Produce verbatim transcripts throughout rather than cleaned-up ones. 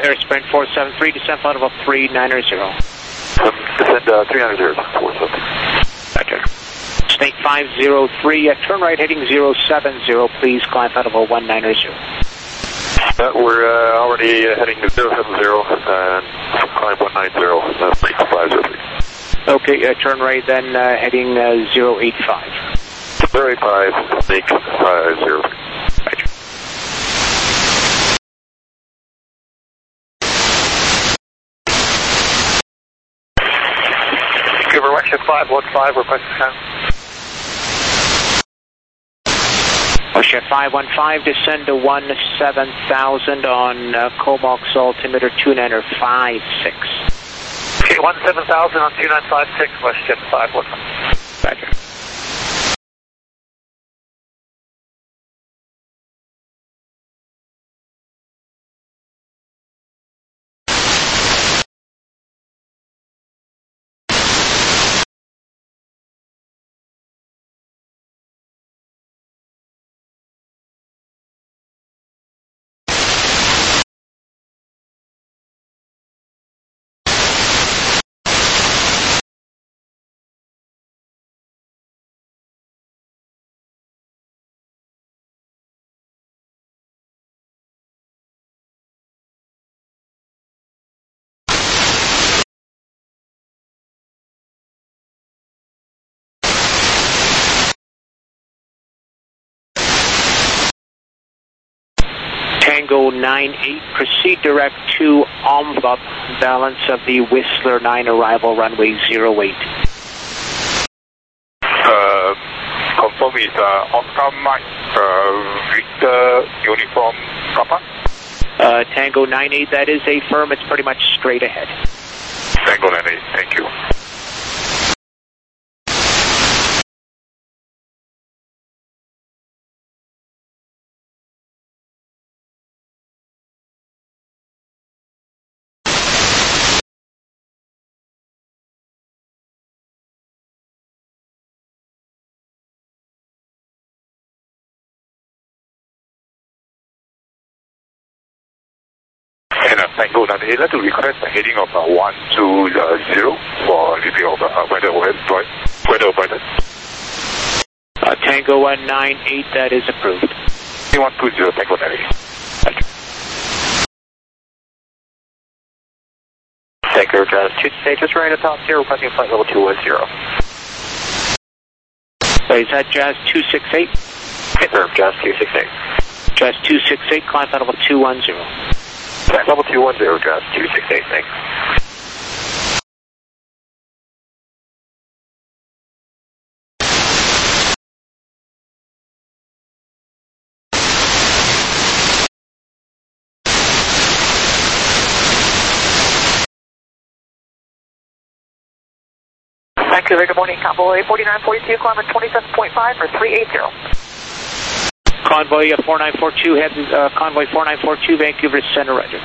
Air Sprint four seven three, descent flight level three nine zero. Um, descend uh, three nine zero, four seven. Roger. Snake five zero three, uh, turn right heading zero seven zero, please, climb flight level one nine zero. Uh, we're uh, already uh, heading to zero seven zero and climb one nine zero, uh, Snake five zero three. Okay, uh, turn right then, uh, heading uh, zero eight five. zero eight five, Snake five zero three. Roger. Vancouver, Western five one five, request descent. Ocean five one five, descend to one seven thousand on uh, Comox altimeter two nine five six. Okay, one seven thousand on two nine five six, Western five one five. Roger. Tango nine eight, proceed direct to Omba, balance of the Whistler nine, arrival runway zero eight. Uh, confirm is uh, Oscar Mike, uh, Victor Uniform Papa. Uh, Tango nine eight, that is a firm, it's pretty much straight ahead. Tango nine eight, thank you. And uh, Tango nine eight, I'd like to request a heading of uh, one two zero for review of uh, weather weather weather. Uh, Tango one nine eight, that is approved. one two zero, Tango nine eight. Tango Jazz two six eight, just right at top zero, requesting flight level two one zero. So is that Jazz two six eight? Yes, sir, Jazz two six eight. Jazz two six eight, climb flight level two one zero. Flight level two one zero, Jazz two six eight, thanks. Vancouver, good morning, Convoy forty-nine forty-two, climb at twenty-seven point five for three eighty. Convoy uh, four nine four two, head, uh, Convoy four nine four two, Vancouver Center, Roger.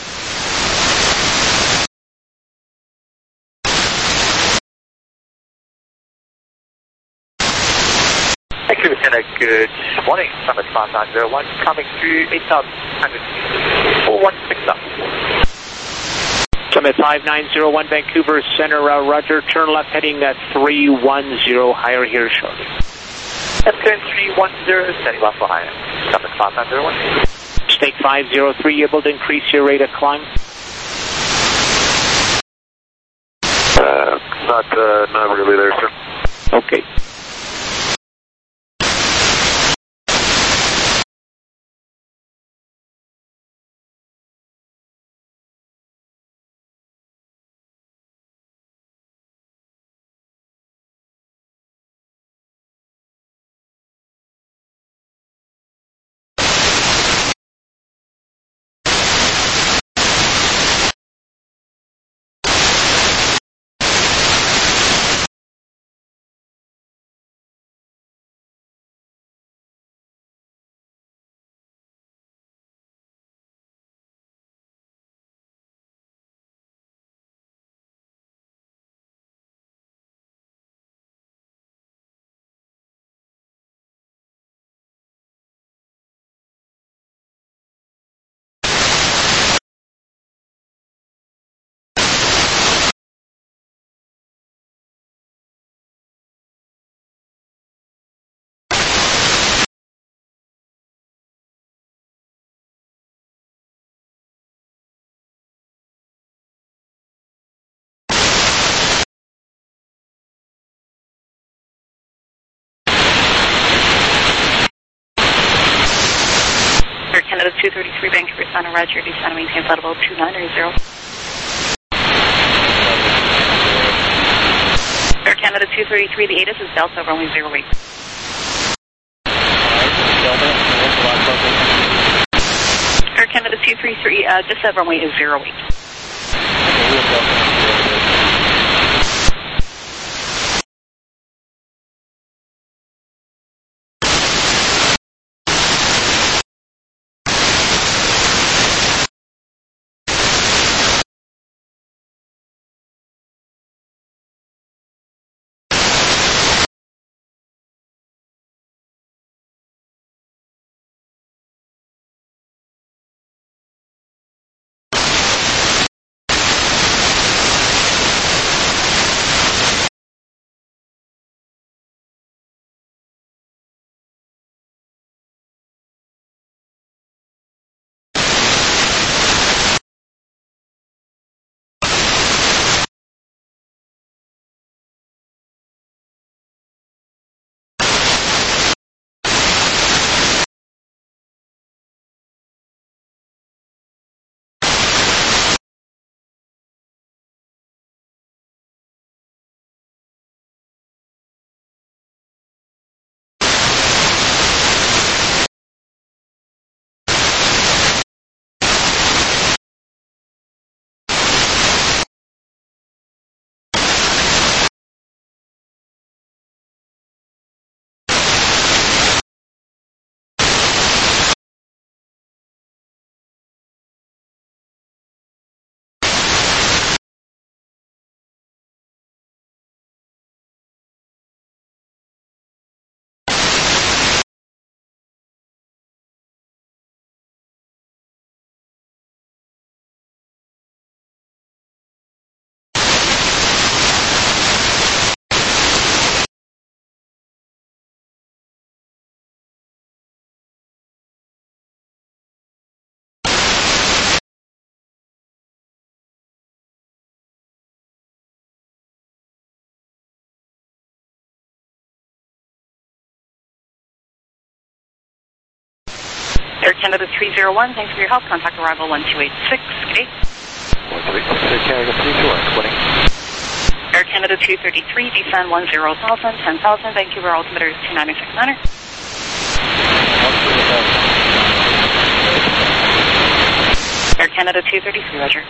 Vancouver Center, good morning, Summit five nine zero one, coming through eight thousand four one six up. Summit five nine zero one, Vancouver Center, uh, Roger, turn left heading at three one zero, higher here shortly. F ten three one zero, standing left behind. Summit five nine zero one. Snake five zero three, able to increase your rate of climb? Uh, not, uh, not really there, sir. Okay. Canada two thirty-three, Vancouver Center, Roger, descend and maintain flight level two nine zero. Air Canada two thirty-three, the A T I S is Delta, runway zero eight. Air Canada two thirty-three, uh, just said runway is zero eight. Air Canada three zero one, thanks for your help. Contact arrival one two eight six. Good day. one two eight six, Air Canada three zero one, splitting. Air Canada two thirty-three, descend one zero thousand, ten thousand, Vancouver altimeter two ninety-six niner. Air Canada two thirty-three, Roger.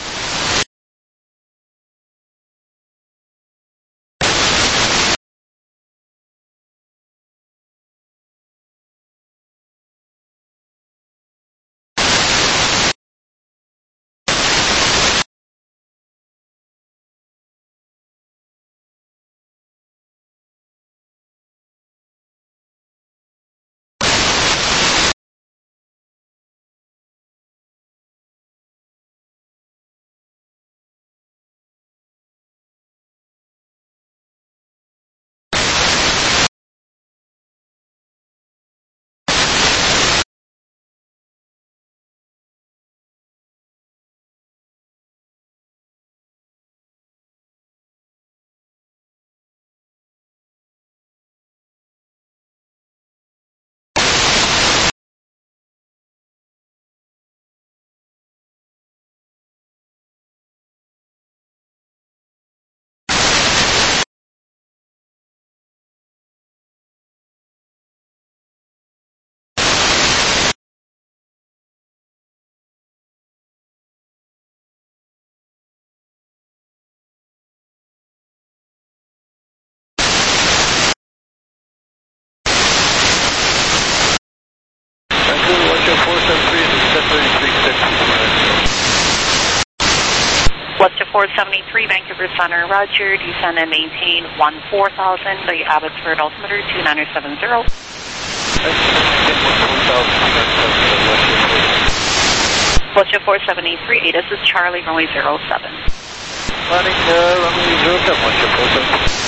Western four seventy-three, Vancouver Center, Roger, descend and maintain one four thousand, the Abbotsford altimeter two nine seven zero. Western four seventy-three, A T I S is Charlie, runway zero seven. Planning, uh, runway zero seven, Western four seventy-three.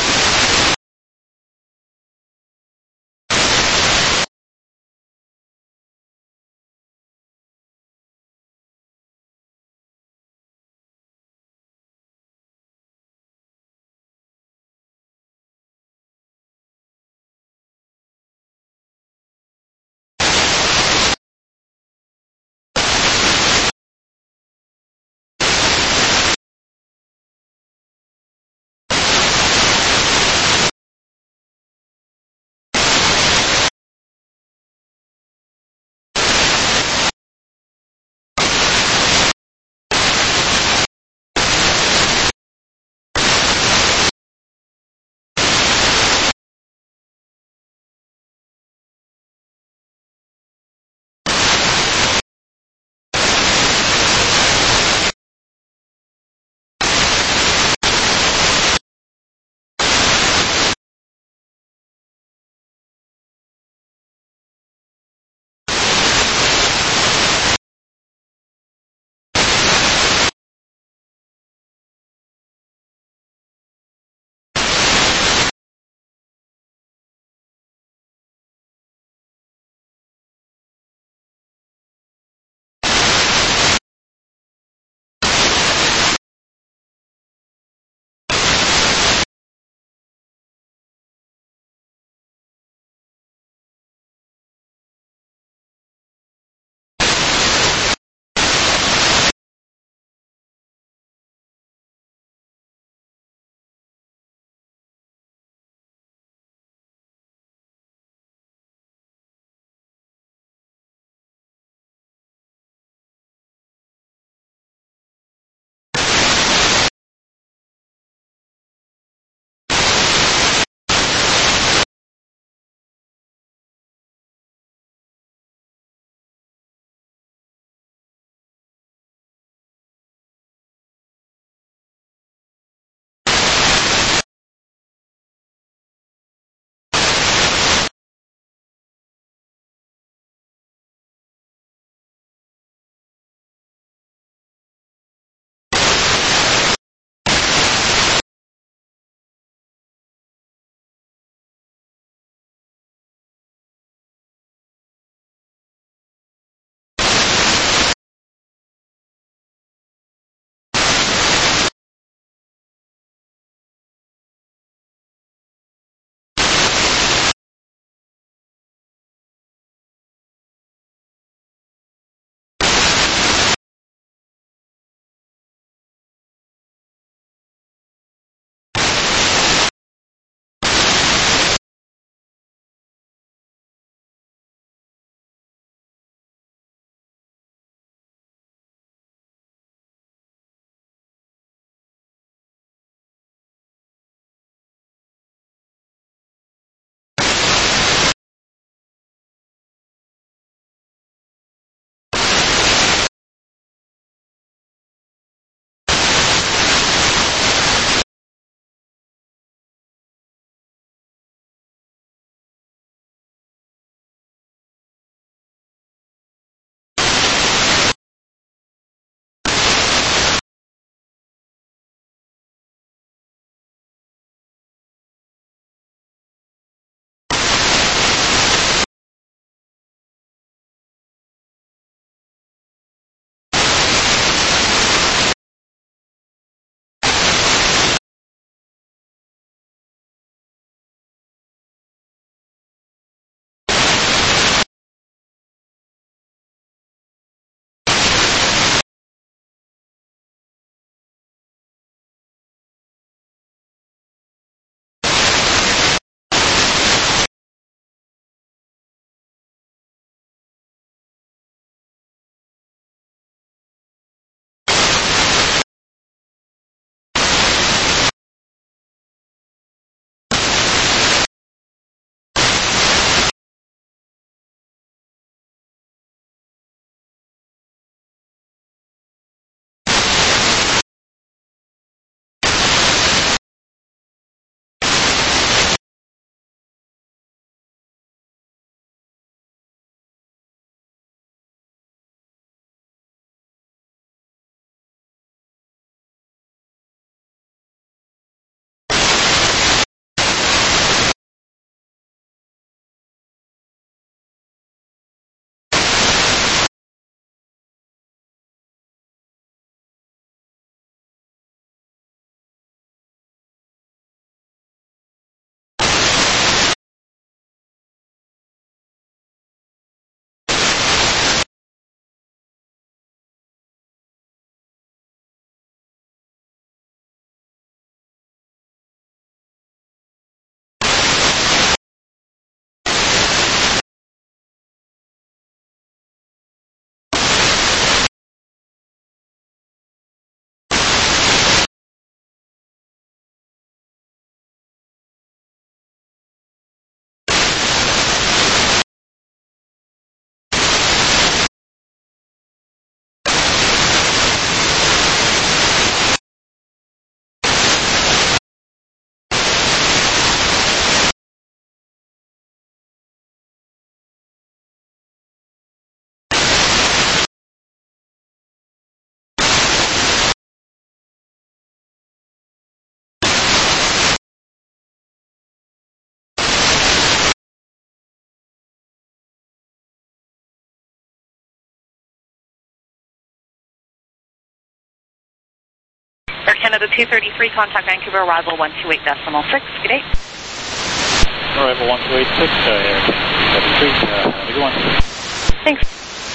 Canada two thirty-three, contact Vancouver, arrival one two eight decimal six. Good day. Arrival one two eight six, uh, Air Canada two thirty-three, uh, have a good one. Thanks.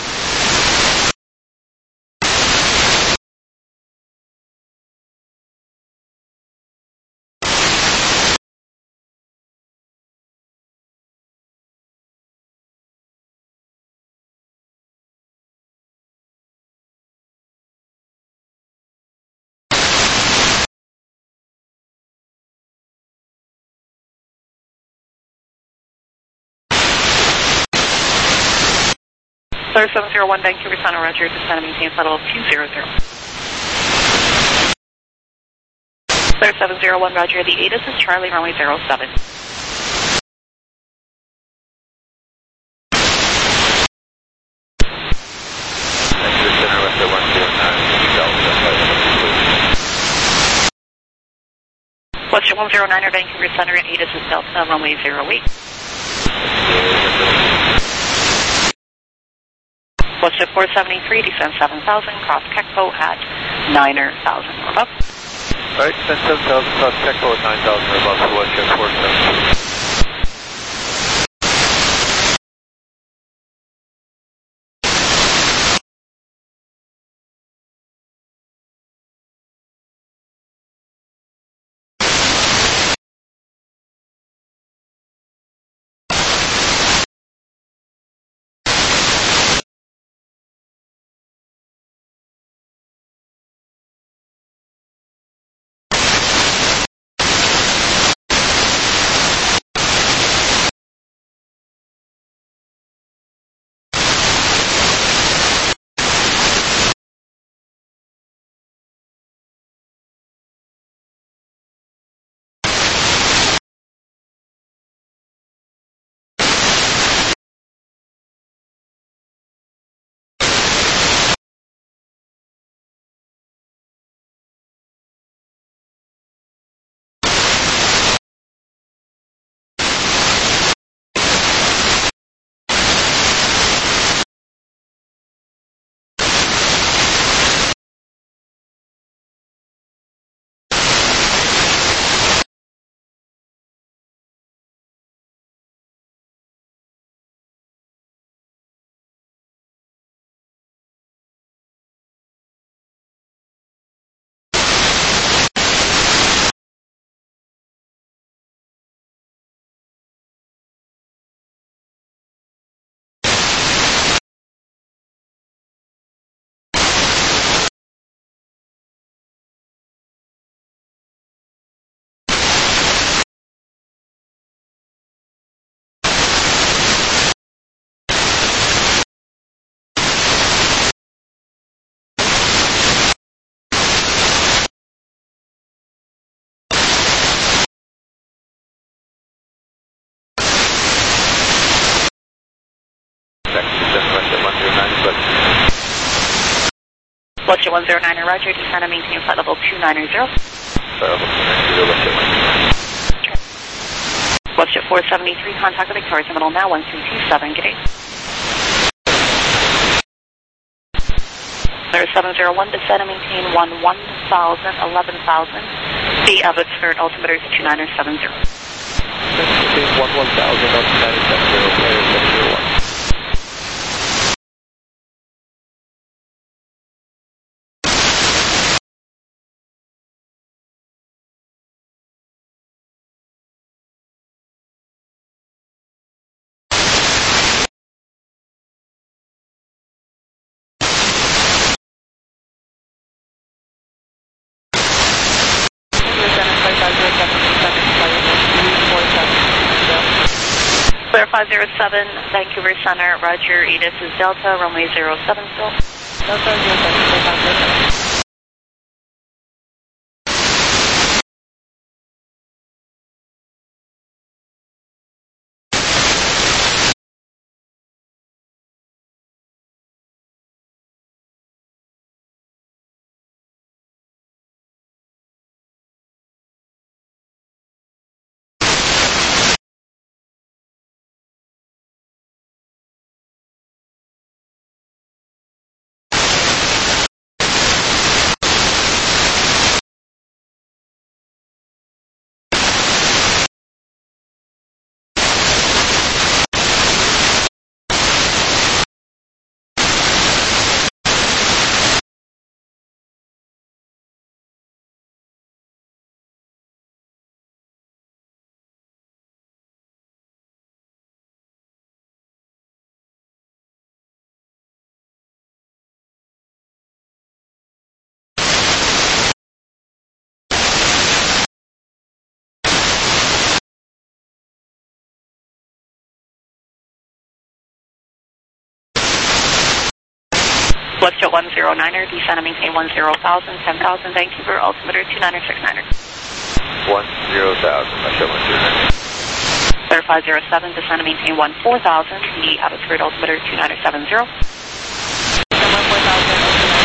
Sir seven zero one, Vancouver Center, Roger, descend and maintain flight level two zero zero. Sir seven zero one, Roger, the A T I S is Charlie, runway zero seven. Vancouver Center, West one zero nine, Delta, Western one zero nine, Vancouver Center, A T I S is Delta, runway zero eight. Western four seventy-three, descend seven thousand, cross Kekpo at niner thousand or above. Alright, descend seven thousand, cross Kekpo at nine thousand or above for Western four seventy-three. Western one zero nine, Roger, descend and maintain flight level two nine zero. Flight level two nine zero, Western one zero nine. Western four seventy-three, contact the Victoria Terminal now, one two two seven, good day. Sir seven zero one, descend and maintain one one thousand, eleven thousand. The Abbotsford altimeter is two nine seven zero. Maintain one one thousand, up to nine seven zero, Air seven zero one. Clear five zero seven, Vancouver Center, Roger, A T I S is Delta, runway zero seven still. Delta, zero seven, clear five zero seven. Westjet one zero niner, descend and maintain one zero thousand, ten thousand, Vancouver, altimeter two niner six niner. one zero thousand, Westjet one zero niner. Clear five zero seven, descend and maintain one four thousand, the Abbotsford altimeter two niner seven zero. one four thousand.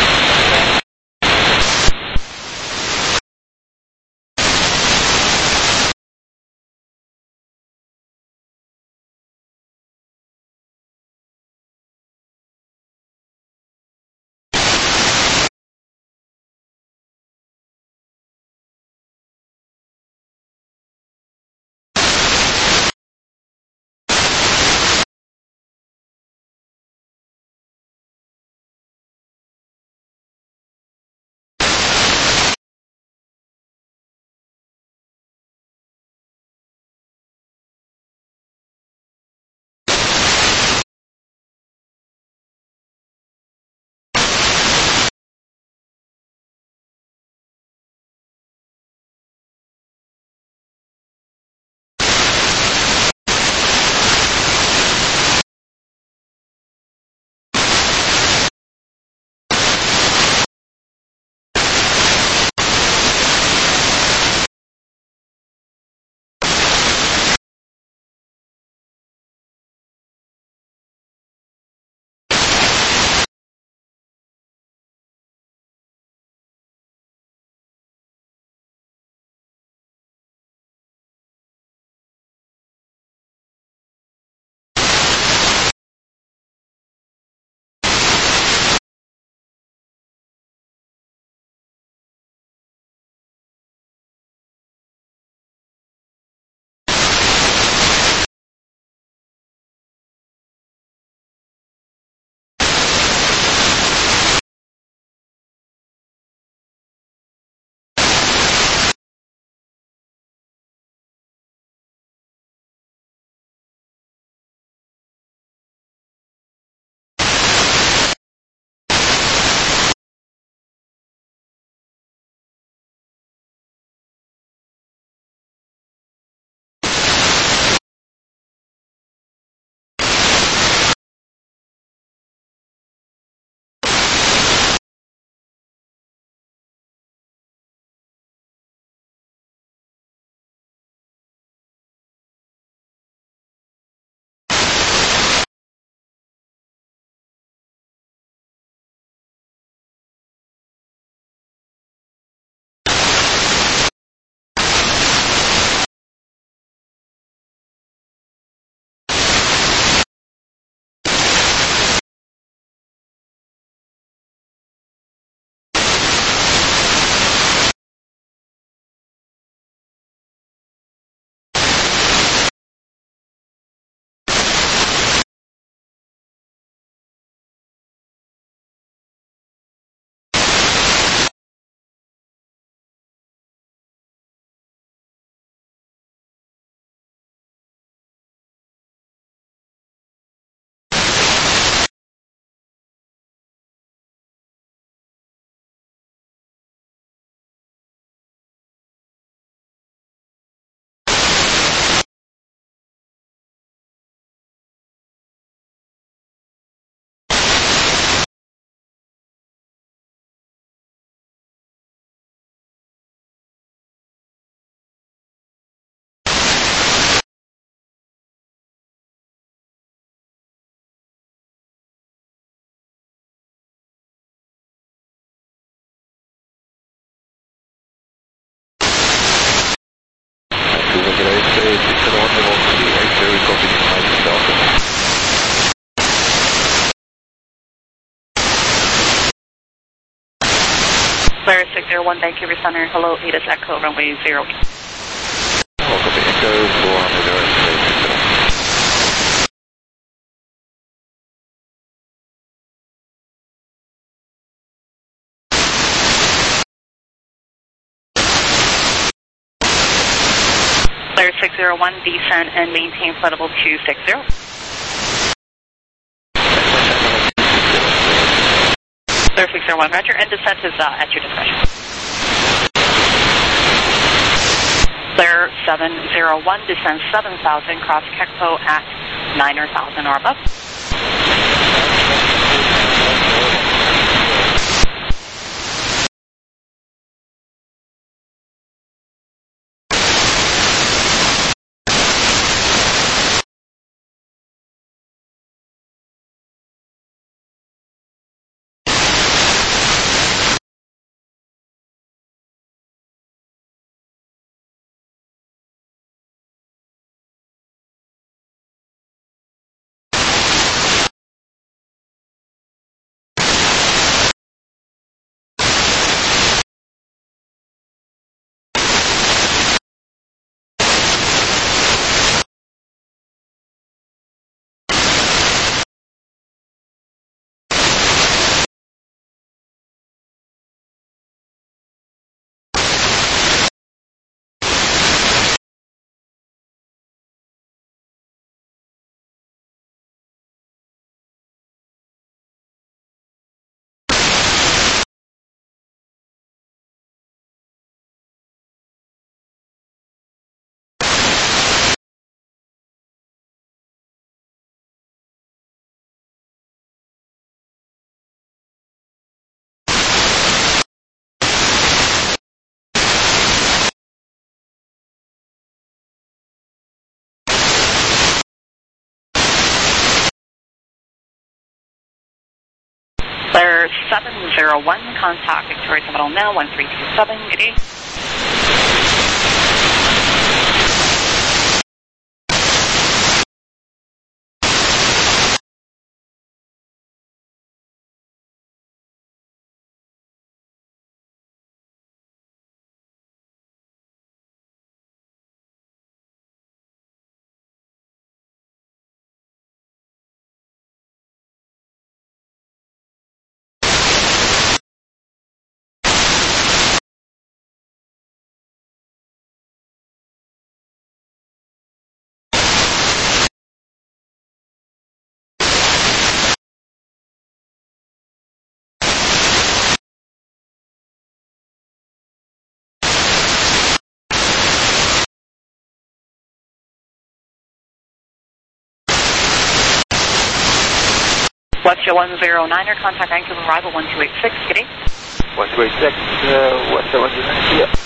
Clear six zero one, Vancouver Center. Hello, A D A S Echo, runway zero. Hello, copy Echo, four hundred airspace. Clear six zero one, descend and maintain flight level two six zero. Clear six zero one, roger, and descent is uh, at your discretion. Clear seven zero one, descend seven thousand, cross Kekpo at nine thousand or above. seven zero one, contact Victoria Terminal now, one three two seven, good day. Westjet one zero niner, contact Vancouver arrival one two eight six, good day. one two eight six, uh, Westjet one zero nine, yeah.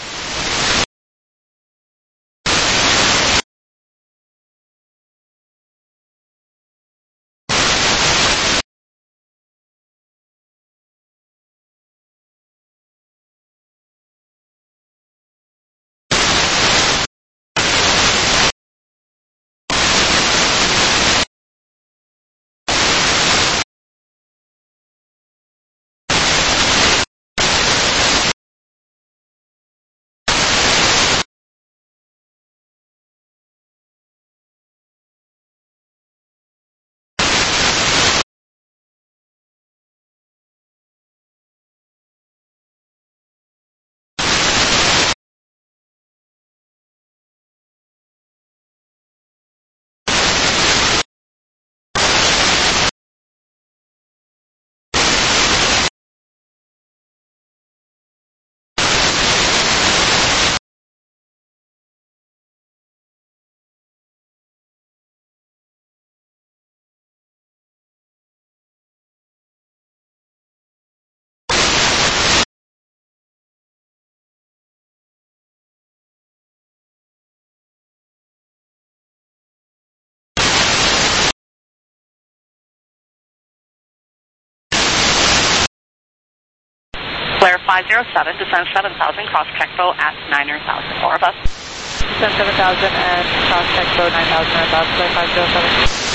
Flare five zero seven, descend seven thousand, cross Checkbo at niner thousand, or above. Descend seven thousand and cross Checkbo nine thousand or above, Flare five zero seven.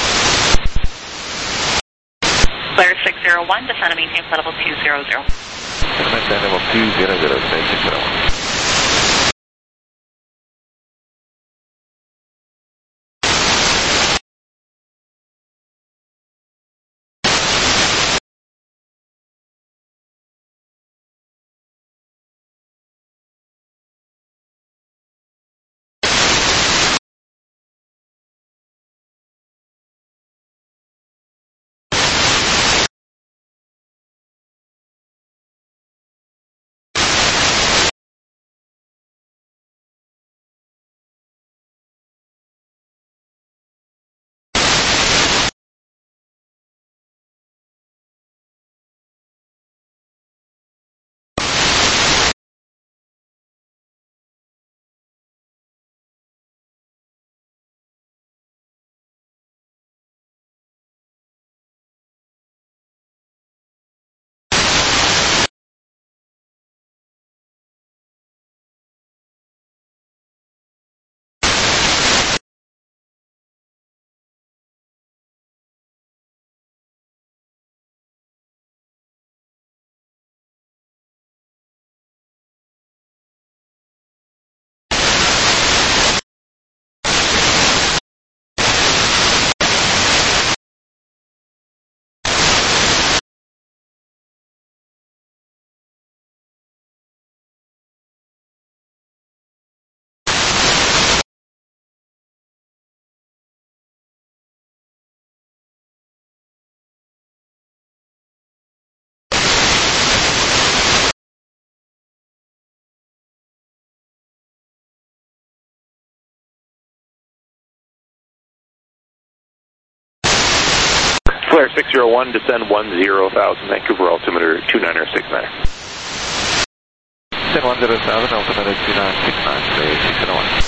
Flare six zero one, descend and maintain flight level two zero zero. Maintain level two zero zero, stage six zero one. Flare six zero one, descend one zero thousand, Vancouver altimeter two niner six nine. Descend one zero thousand, altimeter two nine six nine, stage six zero one.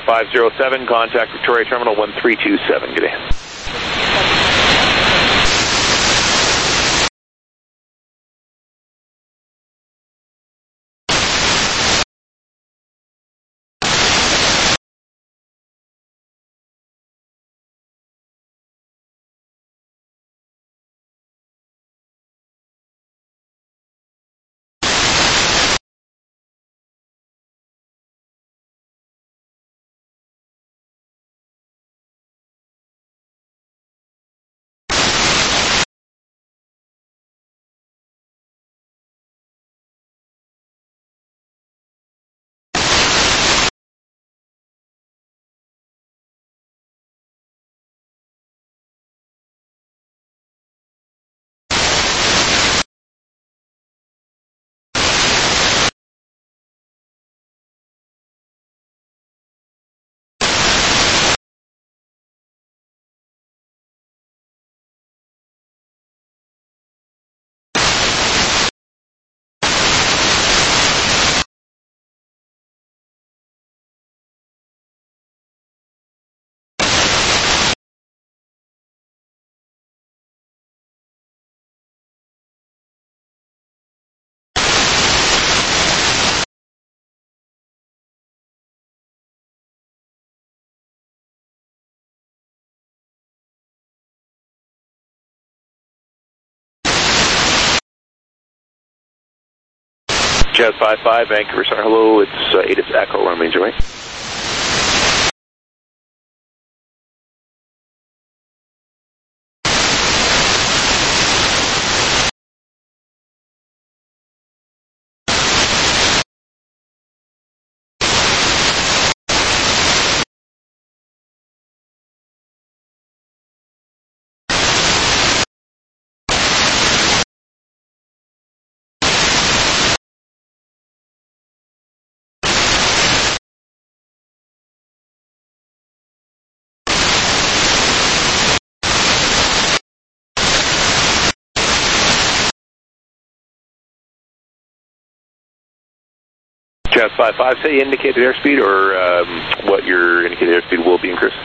five zero seven, contact Victoria Terminal one three two seven. Good day. Jazz five five, Vancouver Center, hello, it's uh, A T I S Echo, one major way. Jazz five five, say indicated airspeed or um, what your indicated airspeed will be increased.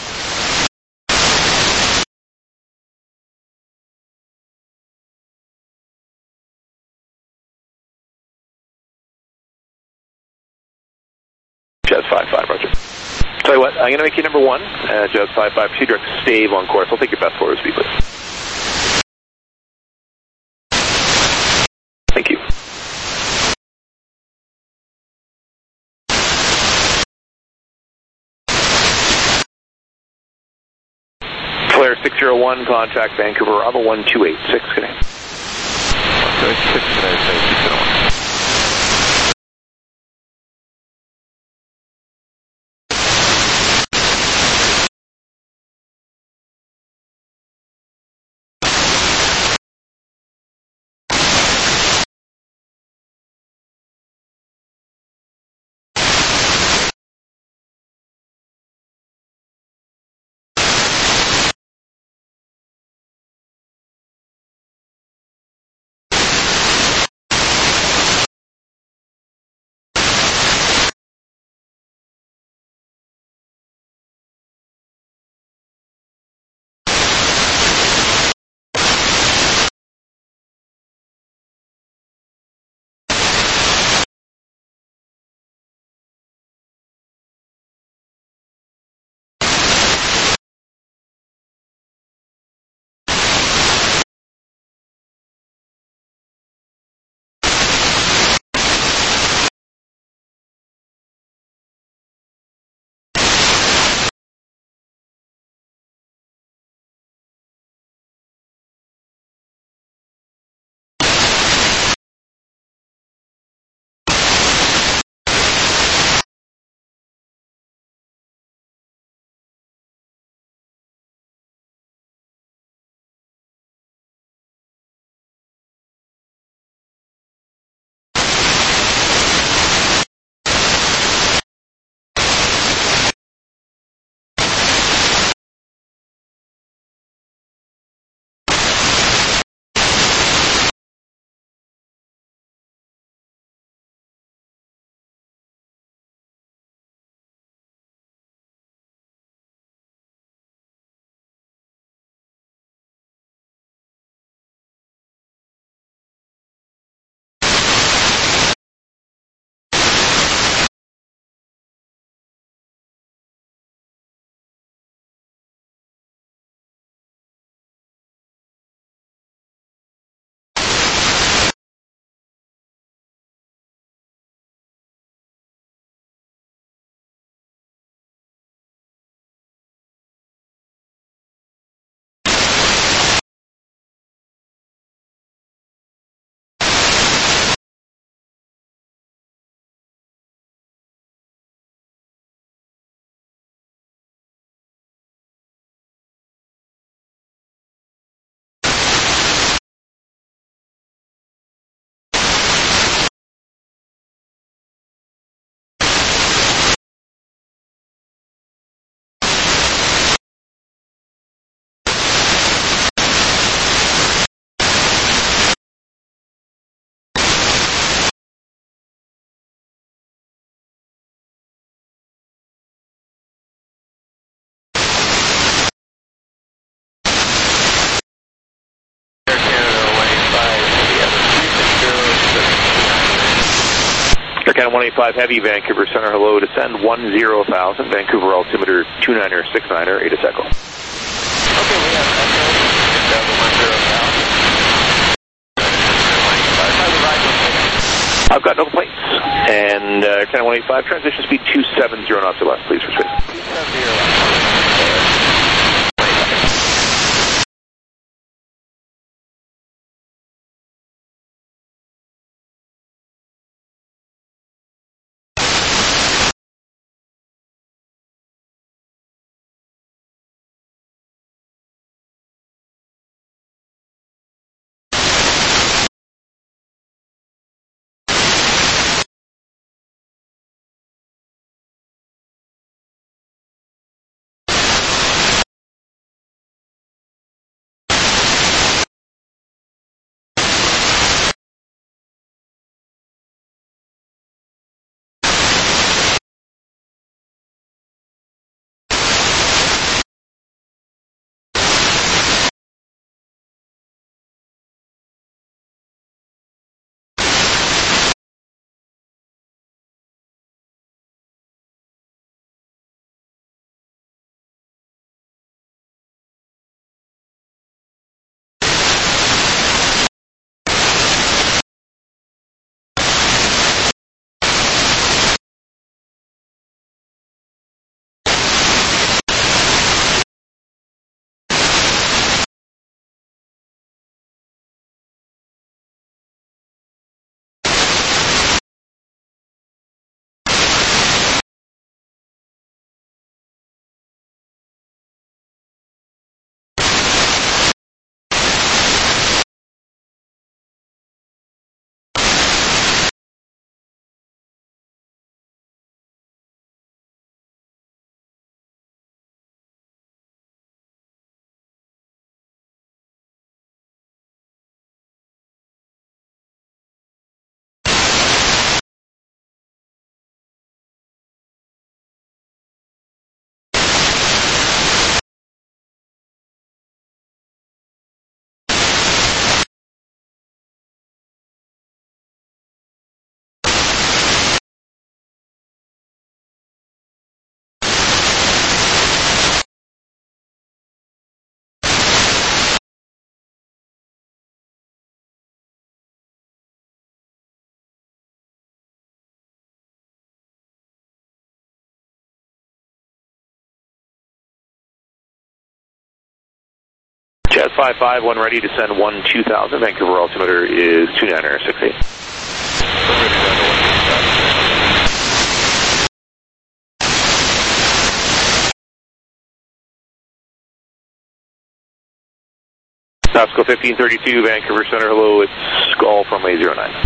Jazz five five, roger. Tell you what, I'm going to make you number one, uh, Jazz five five, two direct stave on course. I'll take your best forward speed, please. Thank you. Flare six zero one, contact Vancouver, Bravo one two eight six, good day. one two eight six, good day, six zero one. Air Canada one eighty-five Heavy, Vancouver Center, hello, descend one zero thousand, Vancouver altimeter two niner six niner, eight Echo. Okay, we have Echo, descend one zero thousand. I've got no complaints. And uh, Air Canada one eighty-five, transition speed two seventy knots or less, please, for space. two seventy or less. Jazz five five one ready, descend one two thousand, Vancouver altimeter is two niner six eight. Pasco fifteen thirty-two, Vancouver Center, hello, it's Skull from A zero nine.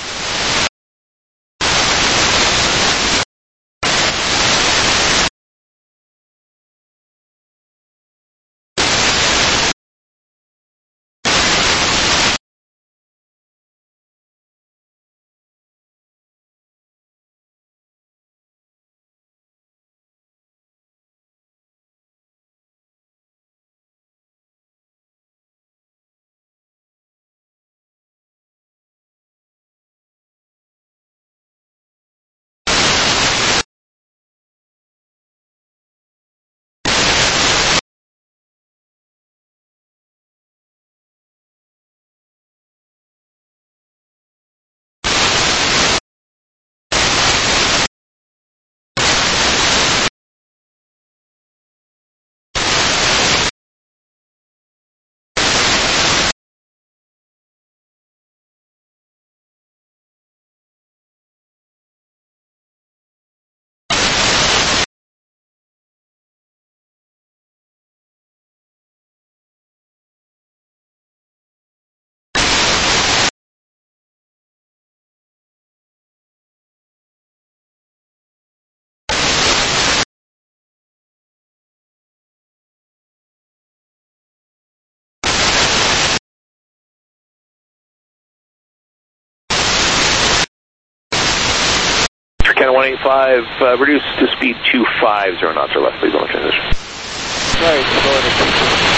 Canada one eighty-five, uh, reduce to speed two five zero knots or less, please, on the transition. Sorry,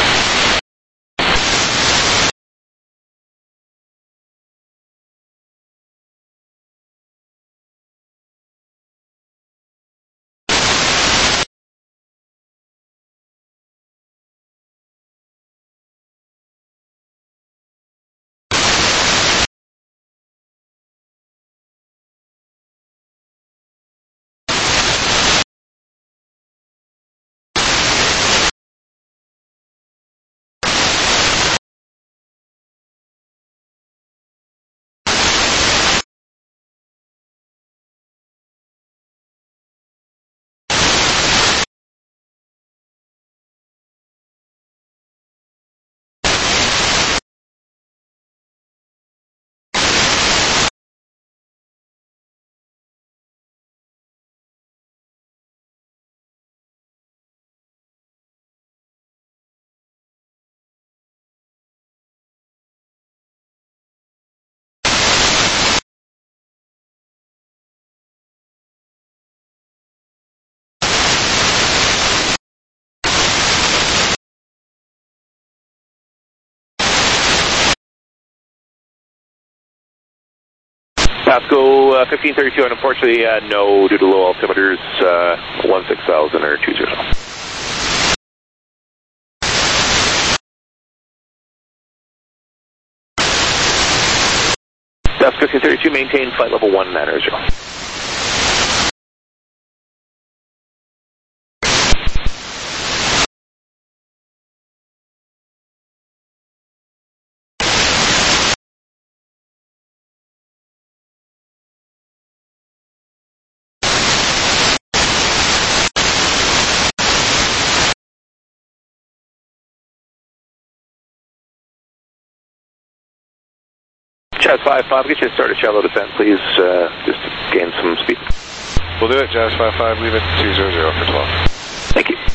Pasco uh, fifteen thirty-two, and unfortunately, uh, no, due to low altimeters, uh, one six thousand or two zero. Pasco fifteen thirty-two, maintain flight level one nine zero. Jazz five five, get you started shallow descent, please, uh, just to gain some speed. We'll do it, Jazz five five, leave it two zero zero for twelve. Thank you.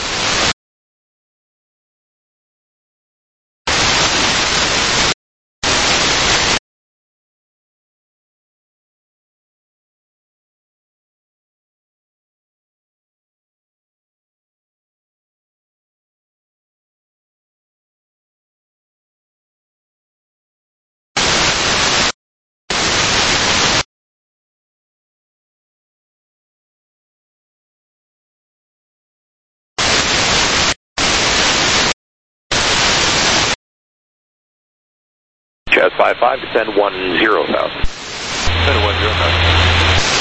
Jazz five five, descend one zero thousand. Descend one zero thousand.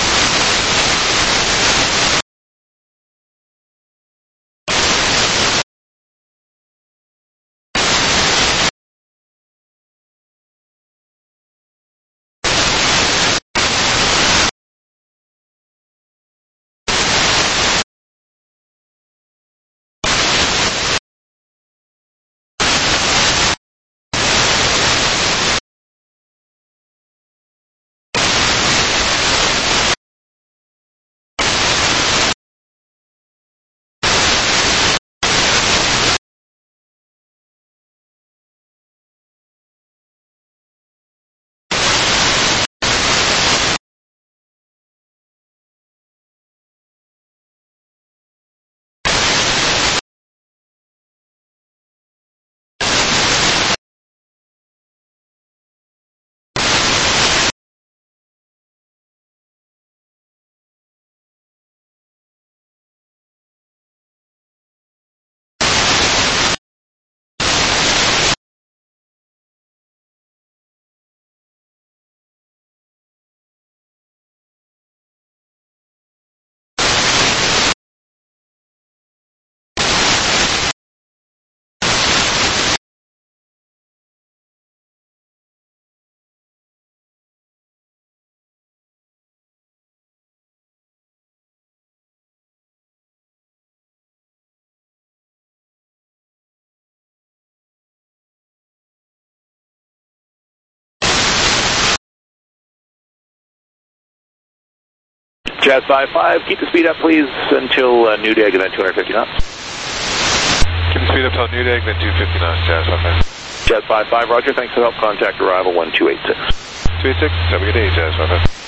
Jazz five five, keep the speed up, please, until uh, Newdag and then two hundred fifty knots. Keep the speed up till Newdag, then two fifty knots, Jazz five five. Jazz five five, roger, thanks for the help. Contact arrival one two eight six. two eight six, have a good day, Jazz five five.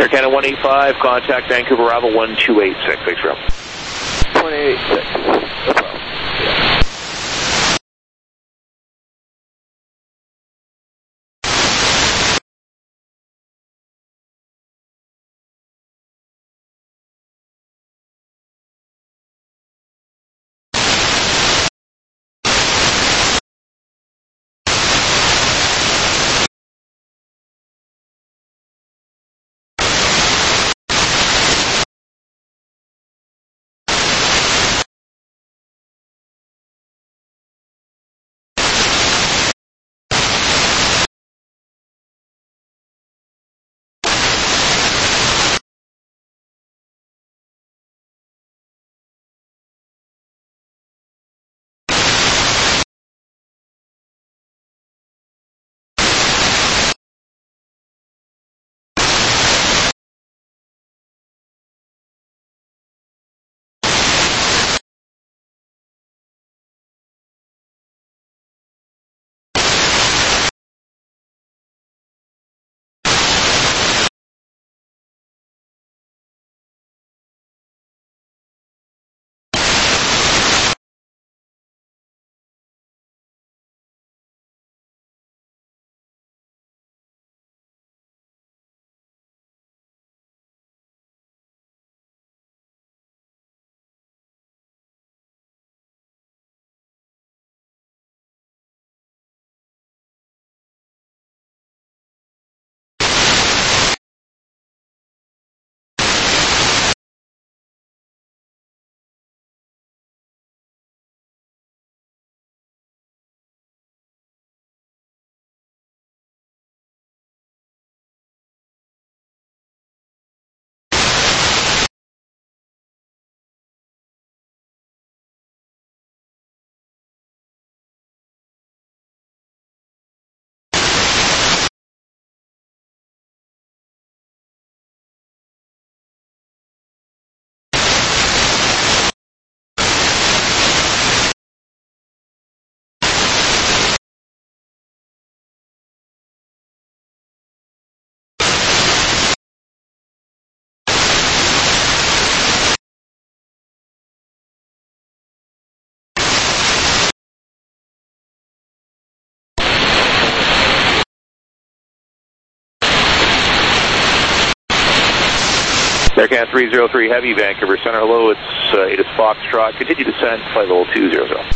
Air Canada one eight five, contact Vancouver Bravo one two eight six. Thanks, Rob. one eight six. No problem. Yeah. Air Canada three zero three Heavy, Vancouver Center. Hello, it's, uh, it is Foxtrot. Continue descent, flight level two zero zero.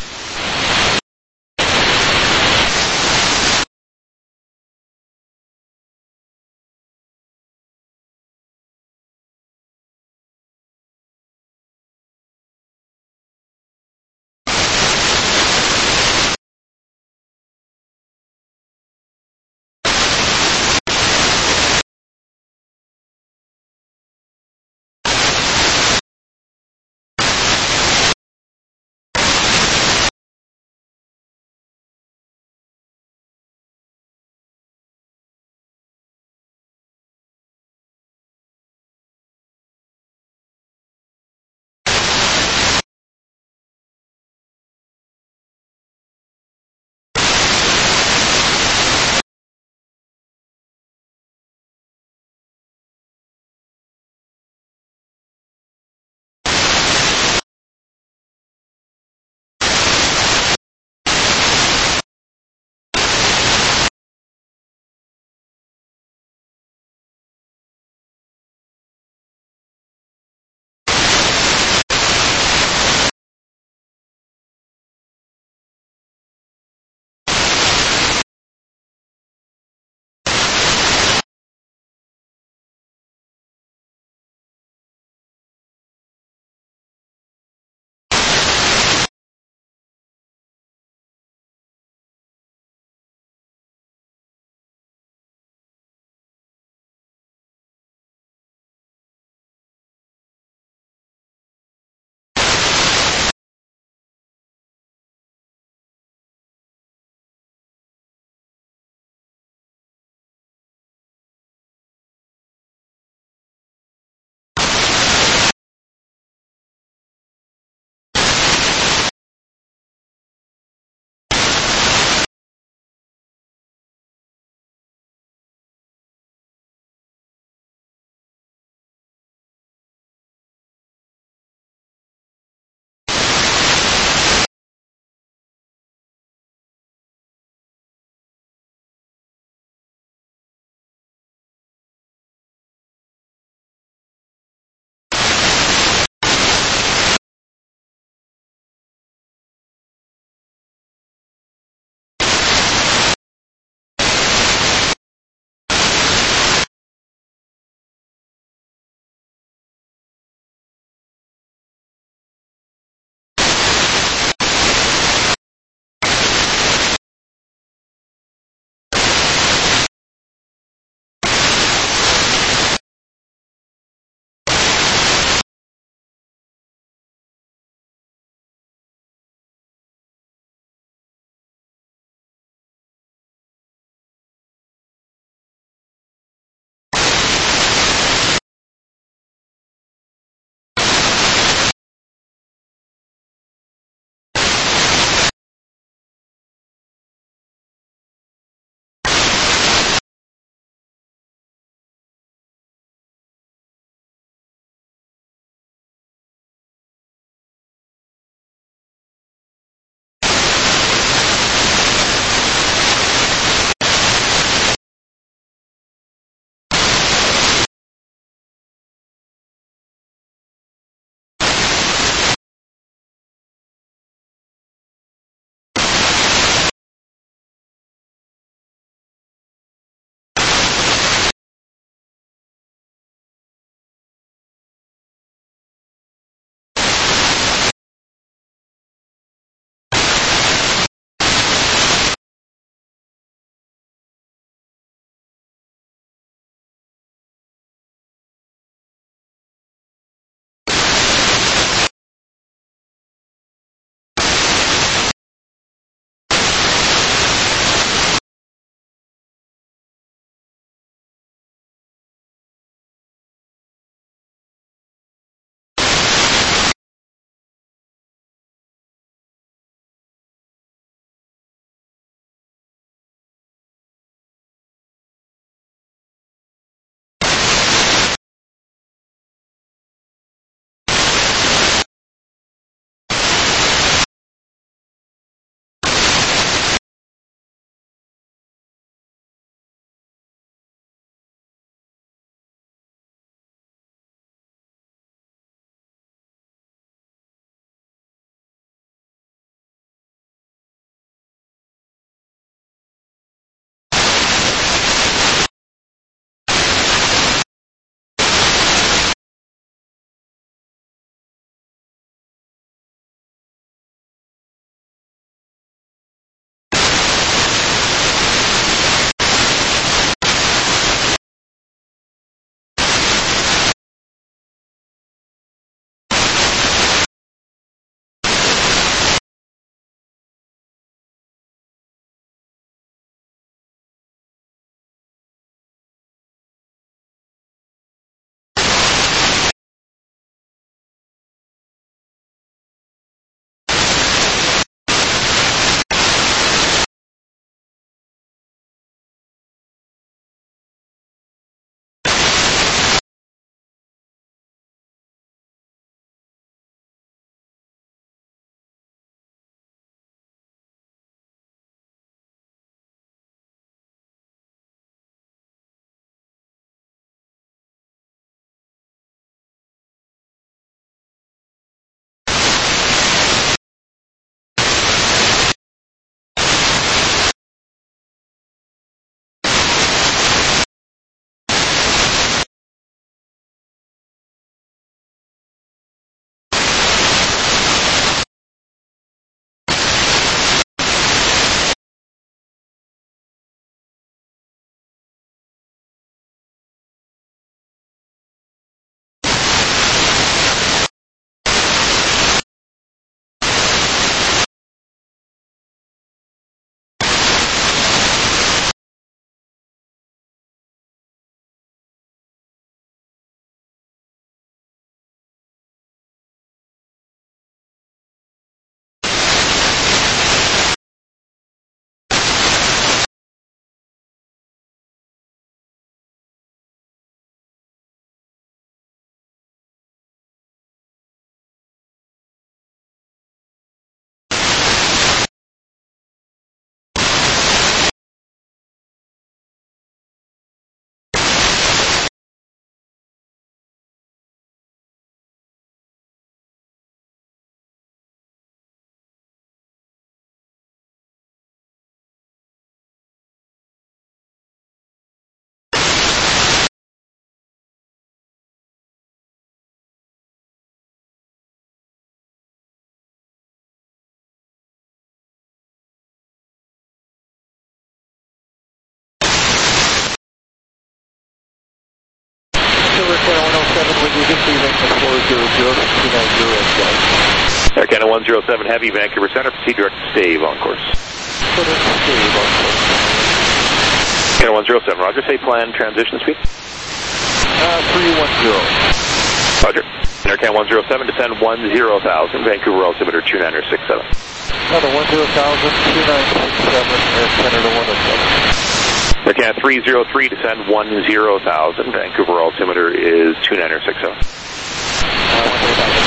four zero zero two nine zero flight. Air Canada one zero seven Heavy, Vancouver Center, proceed direct to Stave on course. Stave on course. Canada one zero seven, roger, say plan transition speed. Uh, three one zero. Roger. Air Canada one zero seven, descend one zero thousand, Vancouver altimeter two nine six seven. Another one zero thousand, two nine six seven, Air Canada one oh seven. Air Canada three zero three, descend one zero thousand, Vancouver altimeter is two nine six seven. Uh, one zero thousand.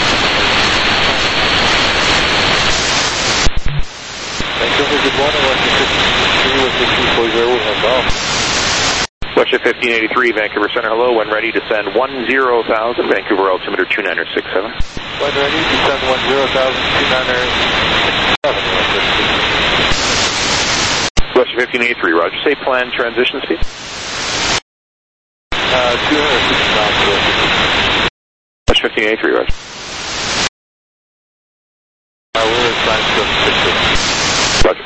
Vancouver, good morning, Westjet fifteen eighty-three with six two four zero, and off. Westjet fifteen eighty-three, Vancouver Center, hello, when ready, descend one zero thousand, Vancouver altimeter two nine six seven. When ready, descend one zero thousand, two nine six seven. Westjet fifteen eighty-three, roger, say plan transition speed. Uh, two hundred fifty knots. Westjet fifteen eighty-three, roger. Uh, we're trying to go to six six. Roger.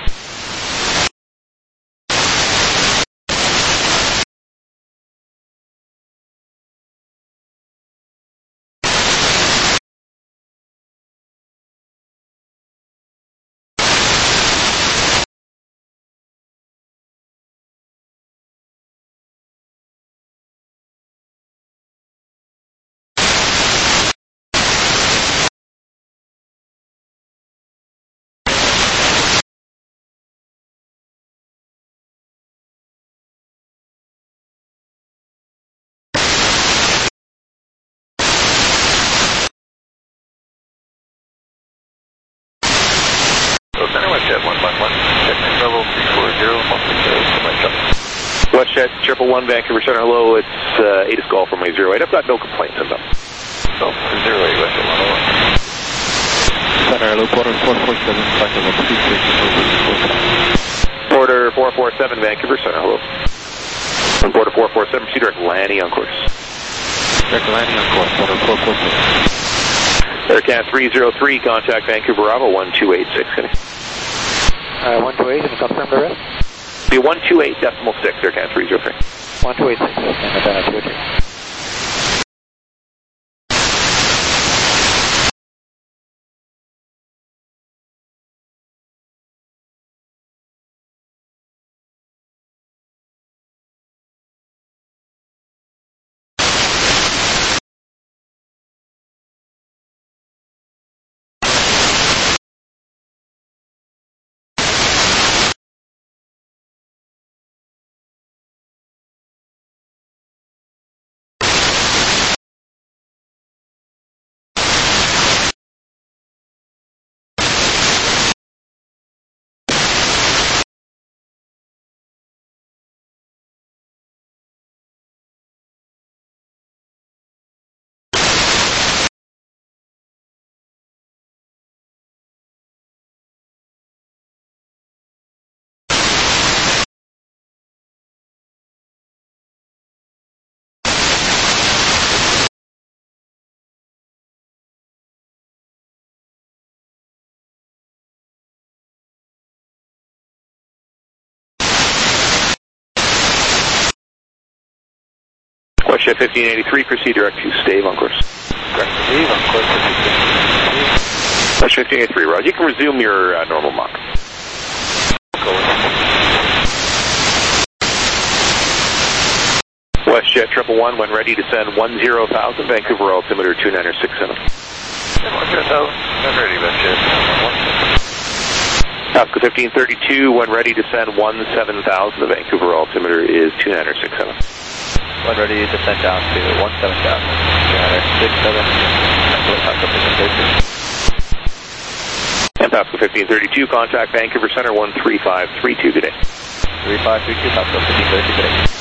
Westjet triple one, Vancouver Center, hello, it's uh, eight Golf from my zero eight. I've got no complaints on them. No, zero eight, Westjet one oh one. Center, hello, quarter four four seven, five level three six four. Border four four seven, Vancouver Center, hello. On border four four seven, proceed direct Lanny on course. Direct Lanny on course, border four four seven. Air Canada three zero three, contact Vancouver Bravo one two eight six. Uh, one two eight, and confirm the rest? Be one two eight decimal six, Air Canada three zero three. one two eight six, Air Canada two three. Westjet fifteen eighty-three, proceed direct to Stave on course. Direct to Stave on course. Westjet fifteen eighty-three, Roger. You can resume your uh, normal Mach. Westjet triple one, when ready, descend one zero thousand, Vancouver altimeter two nine six seven. one zero thousand, when ready, Westjet. Pasco fifteen thirty-two, when ready, descend one seven thousand, the Vancouver altimeter is two nine six seven. When ready, descend down to one seven thousand, two nine six seven, Pasco fifteen thirty-two. And Pasco fifteen thirty-two, contact Vancouver Center one three five three two, good day. three five three two, Pasco fifteen thirty-two, good day.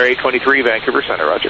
Flare eight twenty-three, Vancouver Center, roger.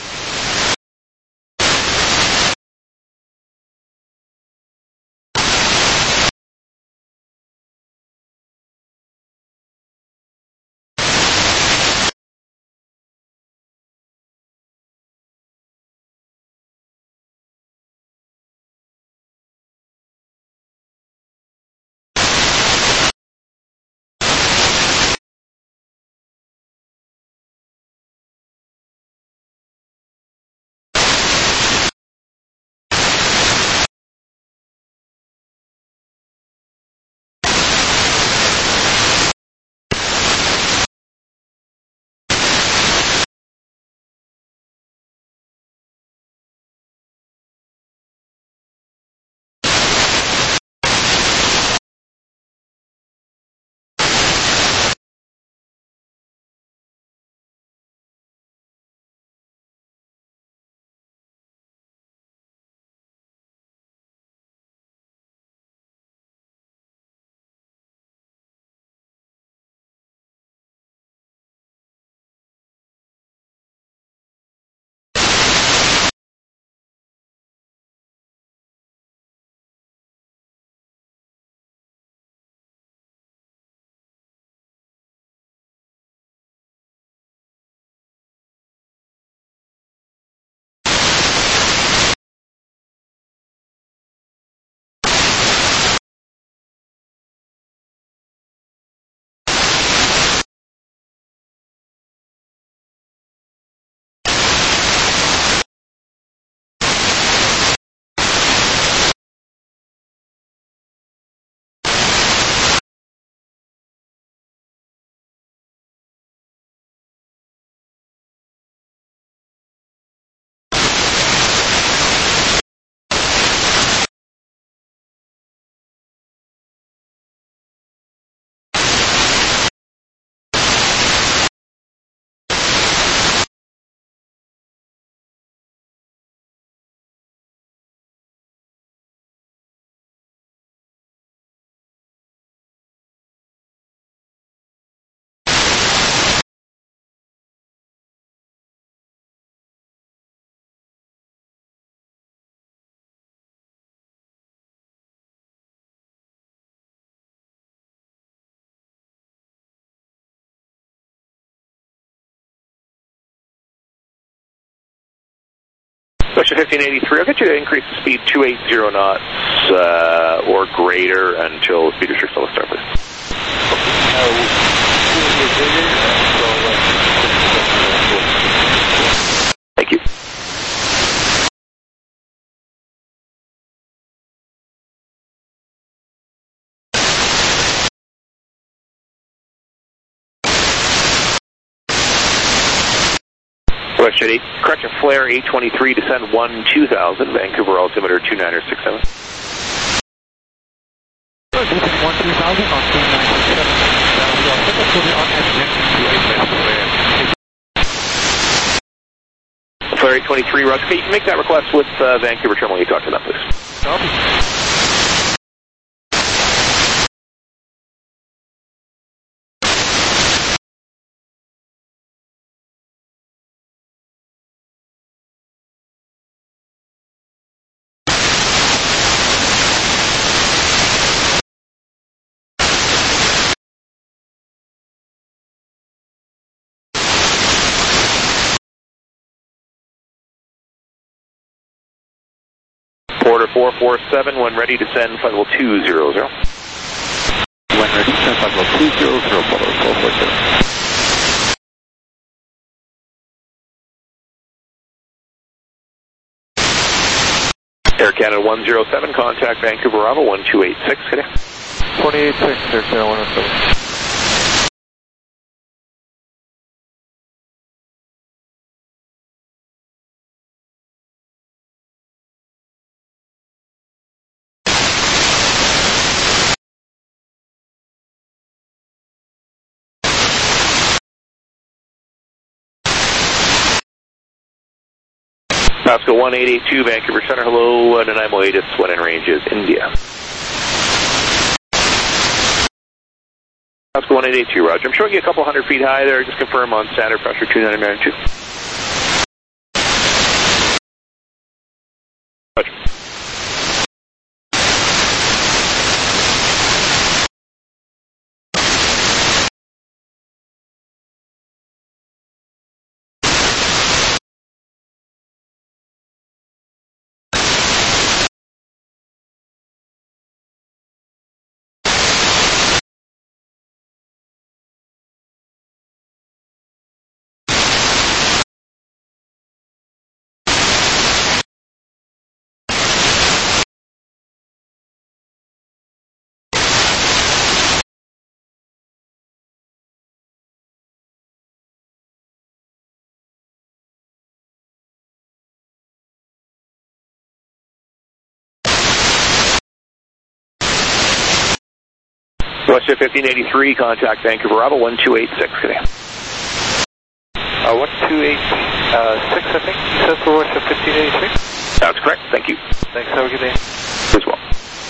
Question fifteen eighty-three, I'll get you to increase the speed two eighty knots uh, or greater until speed restricts all the start, please. Thank you. Question eight, correction, Flare eight twenty-three, descend one two thousand, Vancouver altimeter two nine six seven. Descend one two thousand on two nine six seven. Flare eight twenty-three, Roger. Okay, you can make that request with uh, Vancouver Terminal. You talk to them, please. Copy. Porter four four seven, when ready to send flight level two zero zero. When ready, send flight level two zero zero, Porter four four seven. Air Canada one zero seven, contact Vancouver Bravo one two eight six, good day. one eight six, Air Canada one oh seven. Pasco one eight eight two, Vancouver Center, hello, uh, Nanaimo eight, it's one in range is India. Let's go one eight eight two, Roger. I'm showing you a couple hundred feet high there. Just confirm on standard pressure two ninety magnitude. Roger. Russia fifteen eighty-three, contact Vancouver Bravo one two eight six, good day. Uh, one two eight six, I think, you said for Russia fifteen eighty-three? That's correct, thank you. Thanks, have a good day. As well.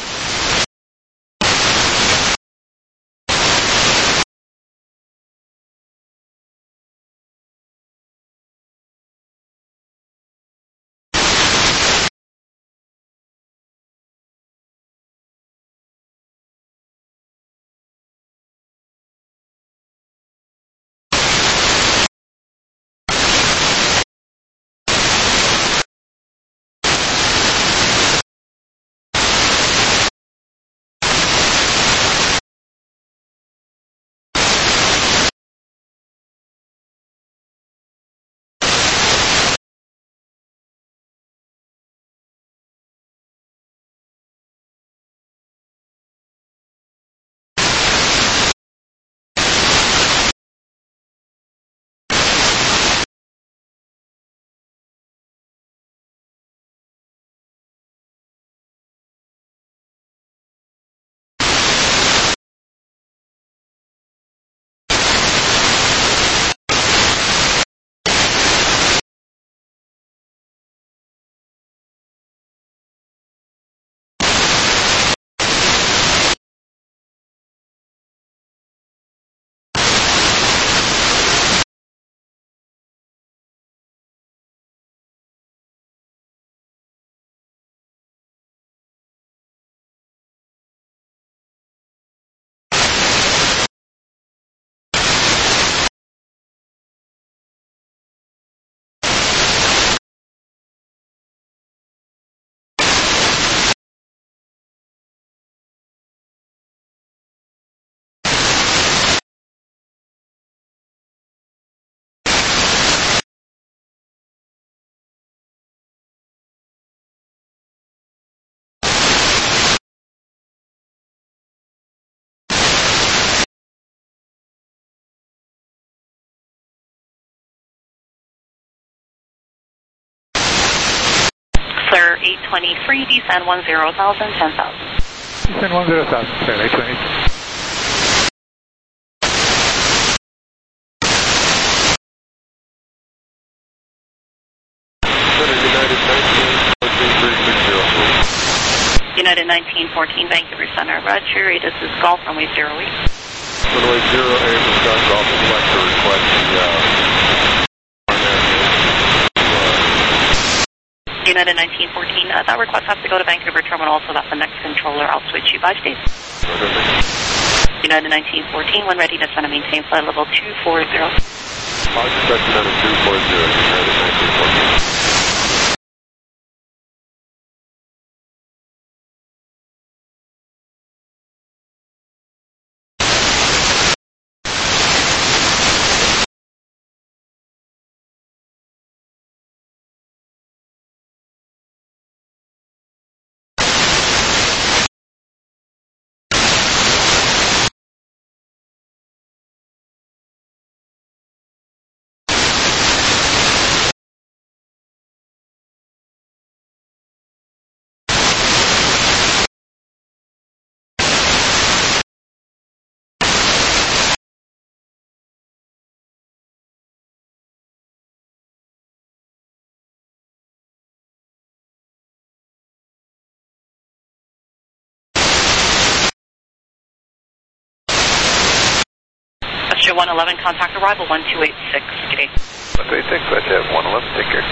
Clear eight twenty-three, descend one zero thousand, ten thousand. Descend one zero thousand, clear eight twenty-three. United nineteen fourteen, Vancouver Center, Roger. This is Golf, runway zero eight. Runway zero eight, we've got Golf Reflector request the, uh, United nineteen fourteen, uh, that request has to go to Vancouver Terminal, so that's the next controller. I'll switch you by state. United nineteen fourteen, when ready, descend and maintain flight level two four zero. I'll just let you know two four zero, United nineteen fourteen. Roger, one eleven, contact arrival one two eight six. Good day. one two eight six, Roger, one eleven, take care.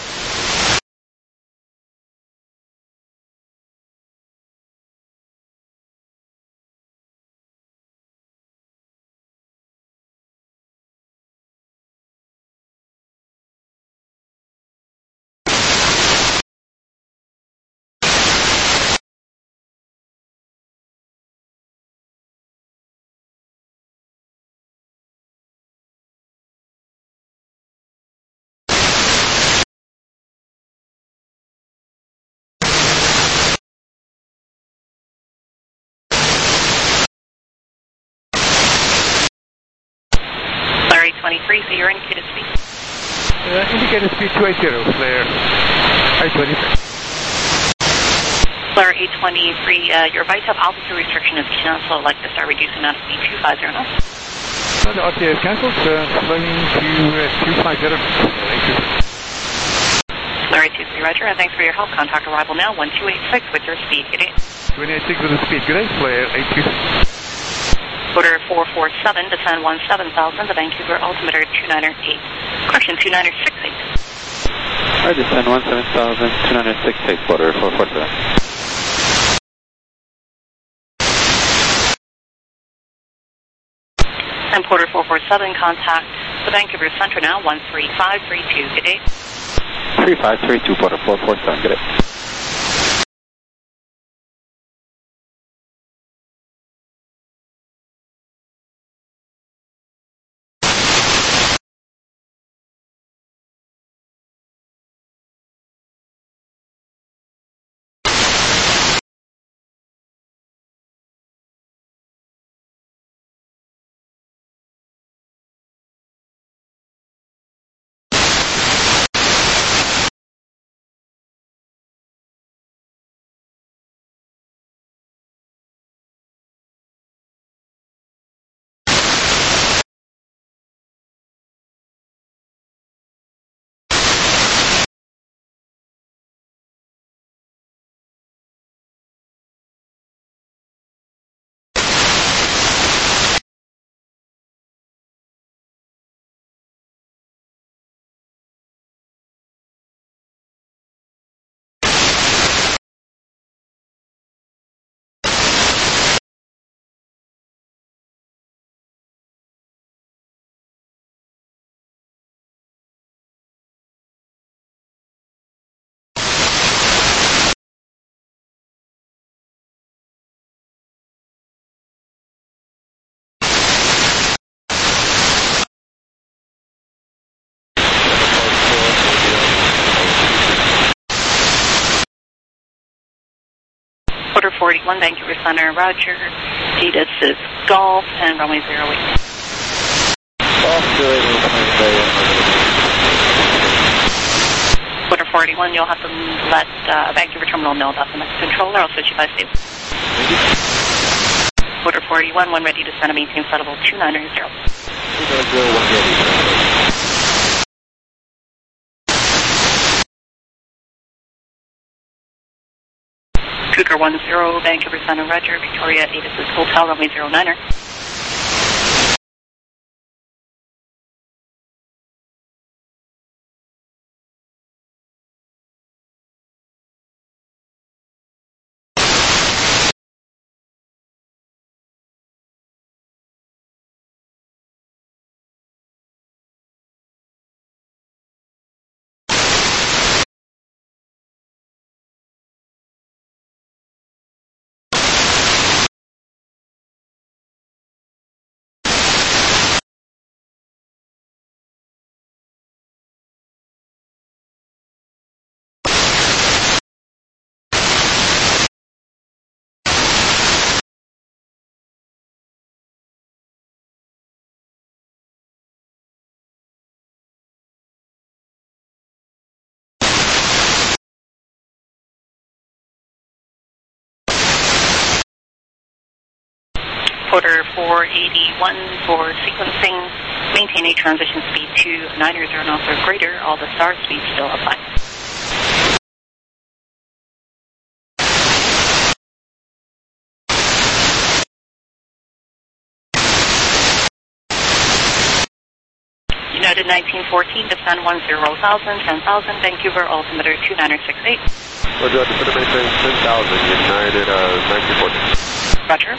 twenty-three, so your indicated speed. Uh, indicated speed two eighty, Flare eight twenty-three. Flare eight twenty-three, uh, your V I T A P altitude restriction is canceled. I'd like to start reducing that to speed two fifty now. No, the R T A is cancelled, uh, flying to uh, two fifty. Flare eight two three, Roger, and thanks for your help. Contact arrival now, one two eight six with your speed. Good day. two eight six with the speed. Good day, Flare eight two three. Order four four seven, descend one seven thousand, the Vancouver altimeter two niner eight. Correction, two niner six eight. Alright, descend one seven thousand, two niner six eight, order four four seven. And Porter four four seven, contact the Vancouver Centre now, one three five three two. Good day. three five three two, Porter four four seven, good day. Order forty-one, Vancouver Centre, Roger. T D I S is Golf and runway zero eight. Golf zero eight. Order forty-one, you'll have to let uh, Vancouver Terminal know about the next controller. I'll switch you by stable. Order forty-one, when ready to send a maintain flight level two niner zero. two niner zero, one ready. Cougar one zero, Vancouver Centre, Roger, Victoria eight is Hotel, runway zero niner. Porter four eighty-one for sequencing. Maintain a transition speed to niner zero knots or greater. All the star speeds still apply. United nineteen fourteen, descend one zero thousand, ten thousand, Vancouver, altimeter two niner six eight. Roger, descend maintain ten thousand, United uh, nineteen fourteen. Roger.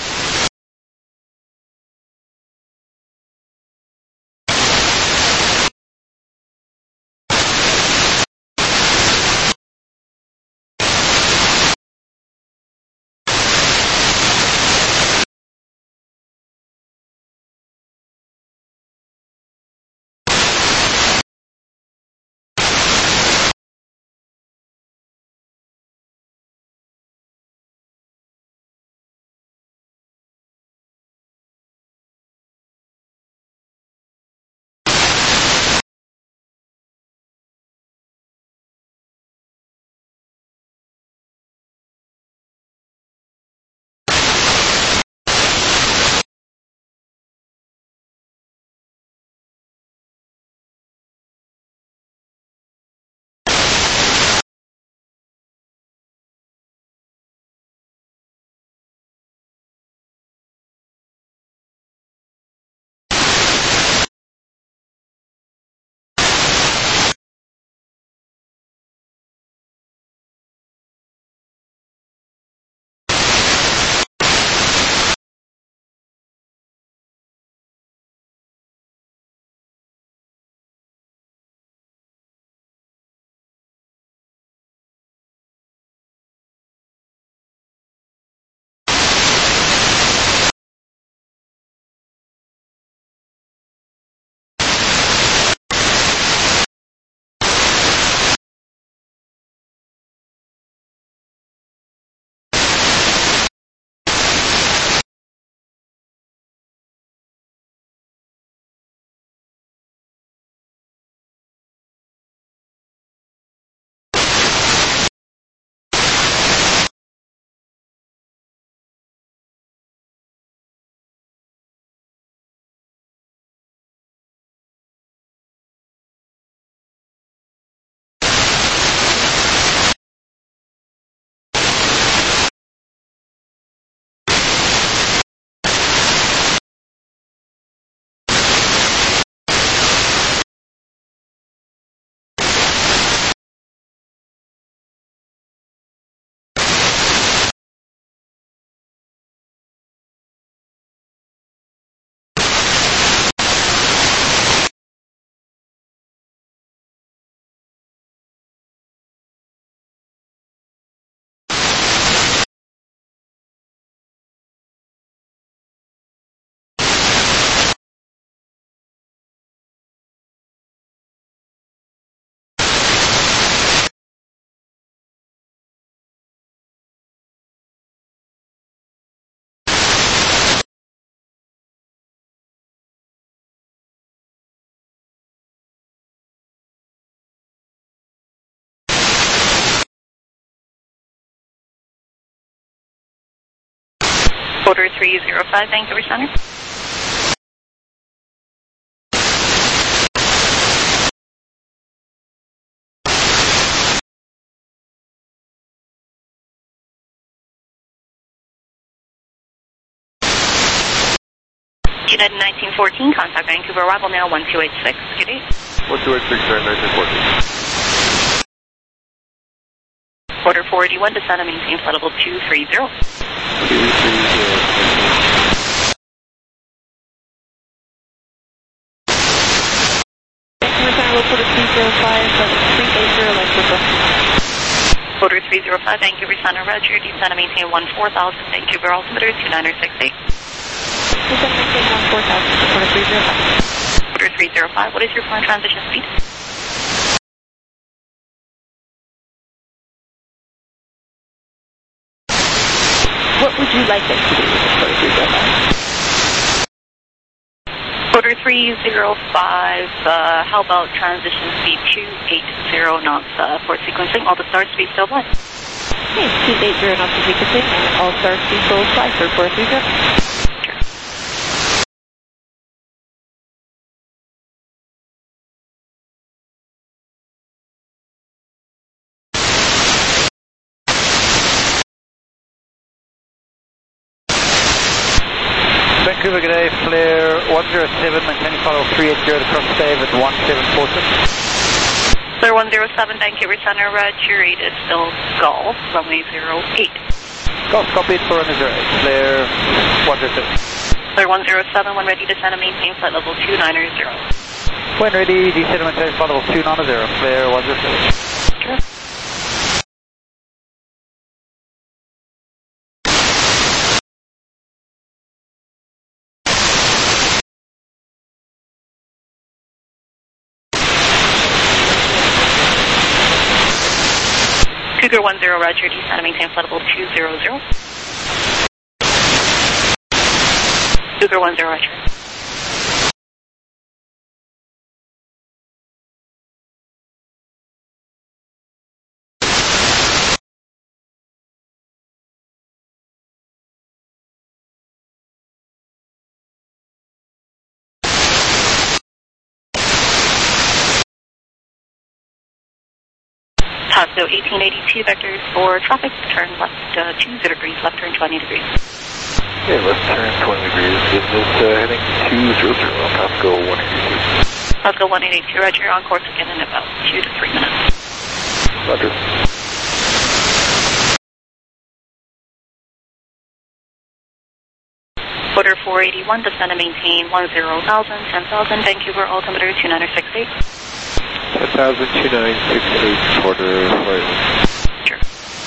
Quarter three zero five, Vancouver Center. United nineteen fourteen, contact Vancouver, arrival now one two eight six, good day. one two eight six, nineteen fourteen. Quarter four eighty-one, descend and maintain flight level two three zero. two three zero. Quarter three zero five, three eight zero, like Quarter three zero five, Vancouver Center, Roger, descend and maintain one four thousand, Vancouver altimeter two niner six eight. Descend and maintain one four thousand, quarter three zero five. Quarter three zero five, what is your plan transition speed? What would you like us to do with the quarter three zero five? Quarter three zero five, uh, how about transition speed two eight zero knots uh, for sequencing? All the start speed still fly. Okay, two eight zero knots for sequencing and all start speed still fly for quarter three zero. Vancouver, good day, flare one zero seven, maintaining flight level three eight zero to cross Dave at one seven four six. Clear one zero seven, Vancouver Center, roger, eight is still Golf, runway zero eight. Golf, copied for runway zero eight, clear one zero seven. Clear one zero seven, when ready to descend and maintain flight level two nine zero. When ready, descend and maintain flight level two nine zero, clear one zero seven. Sure. Cougar one zero, roger, descend and maintain flight level two zero zero. Cougar one zero, roger. Tosco eighteen eighty-two, vectors for traffic, turn left uh, two zero degrees, left turn twenty degrees. Okay, left turn twenty degrees, business uh, heading two zero zero, Tosco one eighty-two. Tosco one eighty-two, roger, on course again in about two to three minutes. Roger. Quarter four eighty-one, descend and maintain one zero thousand, ten thousand, Vancouver altimeter two nine six eight. ten thousand, two nine six eight, quarter flight. Sure.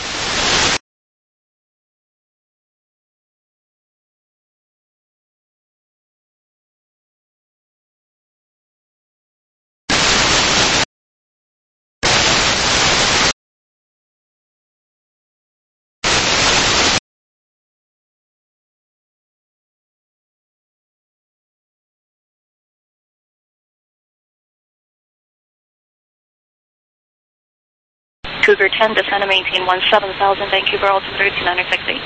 Cougar ten, descend and maintain one seven thousand, Vancouver altimeter two nine six eight.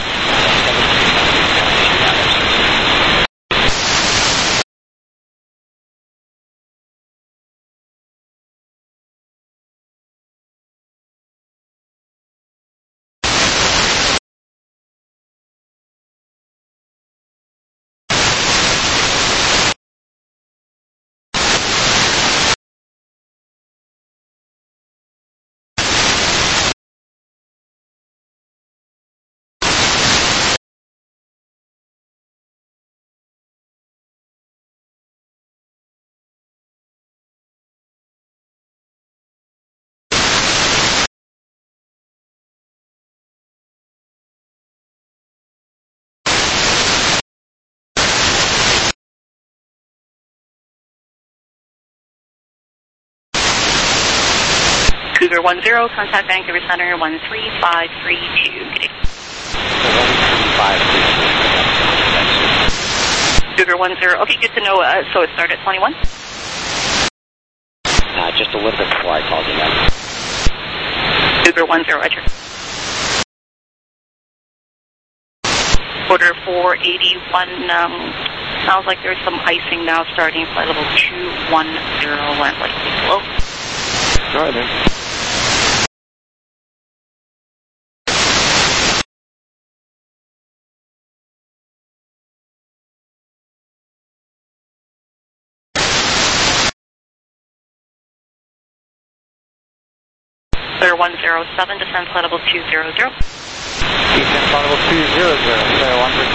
Cougar one zero, contact Vancouver Center one three five three two. Good day. Cougar one zero, okay, good to know. Uh, so it started at twenty-one? Uh, just a little bit before I called you guys. Cougar one zero, roger. Quarter four eighty-one, um, sounds like there's some icing now starting flight level two one zero and likely slow. All right, then. Clear one zero seven, descend flight level two zero zero. Descend flight level two zero zero, clear one zero.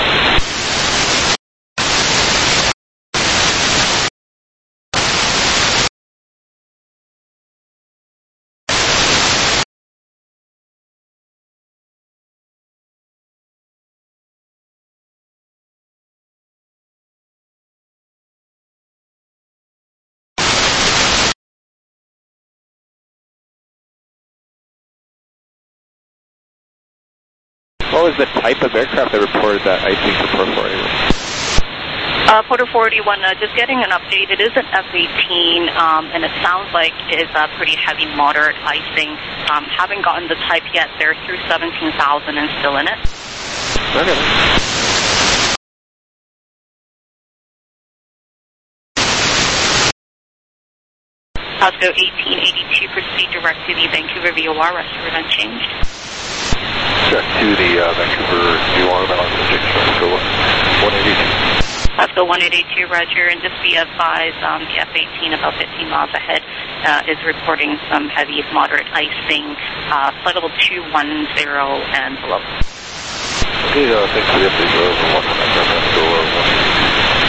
What was the type of aircraft that reported that icing for Port four eighty-one? Uh, Porter four eighty-one, uh, just getting an update. It is an F eighteen, um, and it sounds like it's a pretty heavy, moderate icing. Um, haven't gotten the type yet. They're through seventeen thousand and still in it. Okay. Tosco eighteen eighty-two, proceed direct to the Vancouver V O R, rest of it unchanged. Check to the uh, Vancouver V O R, balance of Tosco one eighty-two. Alaska one eight eight two, Roger, and just be advised, um, the F eighteen about fifteen miles ahead uh, is reporting some heavy, moderate icing, uh, flight level two one zero and below. Okay, uh, thanks for the update. Uh, one hundred,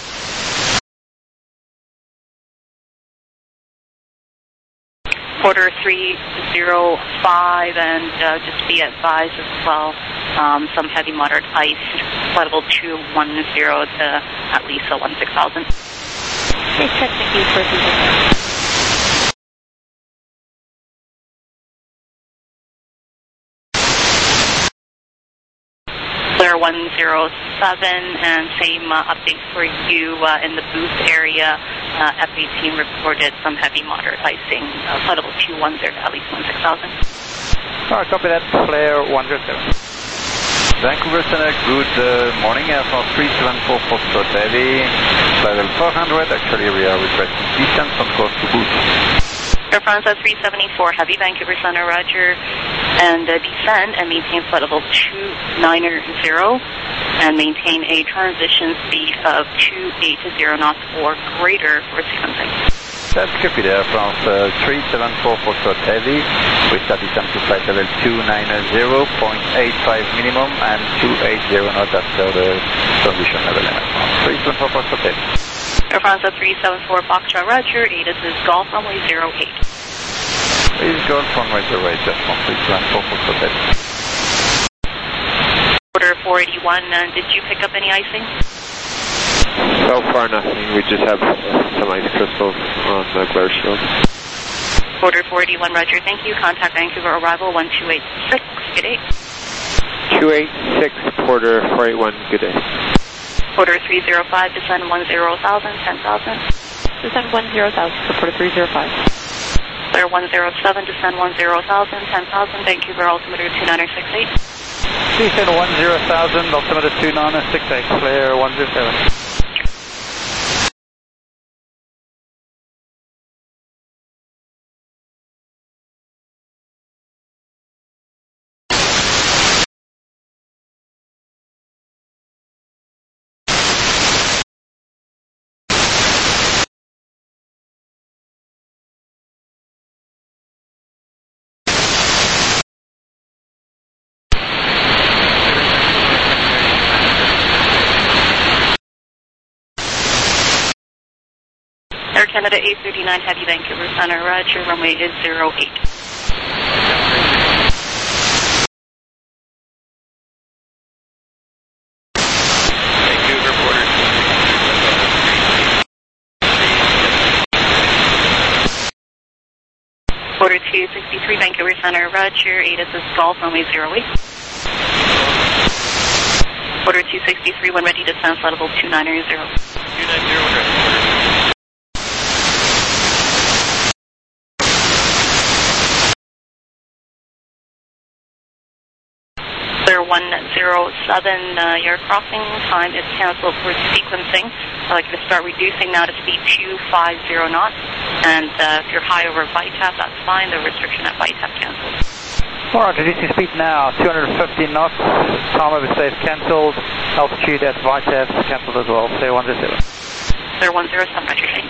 Quarter three zero five, and uh, just be advised as well, um, some heavy moderate ice, flight level two one zero to at least uh, one six thousand. Okay, check, thank you for the Clear one zero seven, and same uh, update for you uh, in the booth area. Uh, F eighteen reported some heavy moderate icing, uh, flight level two one zero to at least one six thousand. All right, copy that, Flare one zero seven. Vancouver Center, good uh, morning, Air France three seven four Foxtrot Heavy, level four hundred, actually we are requesting descent on course to booth. Air France three seventy-four Heavy, Vancouver Center, Roger, and uh, descend and maintain flight level two nine zero, and maintain a transition speed of two eight zero knots or greater for sequencing. That's copy there, France uh, three seven four Foxtrot Heavy, we start descent to flight level two nine zero point eight five minimum and two eight zero knots after the transition level. three seven four Foxtrot Heavy. Air France three seven four Foxtrot, Roger, A T I S is Golf runway zero eight. Please Golf runway zero eight, that's from three seven four Foxtrot Heavy. Order four eighty-one, uh, did you pick up any icing? So far nothing, we just have some ice crystals on the glare shield. Order four eighty-one, Roger, thank you. Contact Vancouver arrival one two eight six, good day. two eight six, Porter four eighty-one, good day. Order three zero five, descend one zero thousand, ten thousand. Descend one zero thousand, report three zero five. Clear one zero seven, descend one zero thousand, ten thousand, Vancouver altimeter two nine six eight. Descend one zero thousand, altimeter two nine six eight, clear one zero seven. Air Canada eight thirty-nine Heavy, Vancouver Center, Roger, runway is zero eight. Vancouver, Porter. Order two sixty-three Vancouver Center, Roger, A T I S is Golf, runway zero eight. Order two sixty-three, when ready, descend flight level two nine zero. two nine zero, when ready. Clear one zero seven, uh, your crossing time is canceled for sequencing. I'd like to start reducing now to speed two five zero knots. And uh, if you're high over V I T A P, that's fine. The restriction at V I T A P canceled. All right, reducing speed now, two hundred fifteen knots. Time over safe cancelled. Altitude at V I T A P cancelled as well. Clear one zero seven. Clear one zero seven, Roger, change.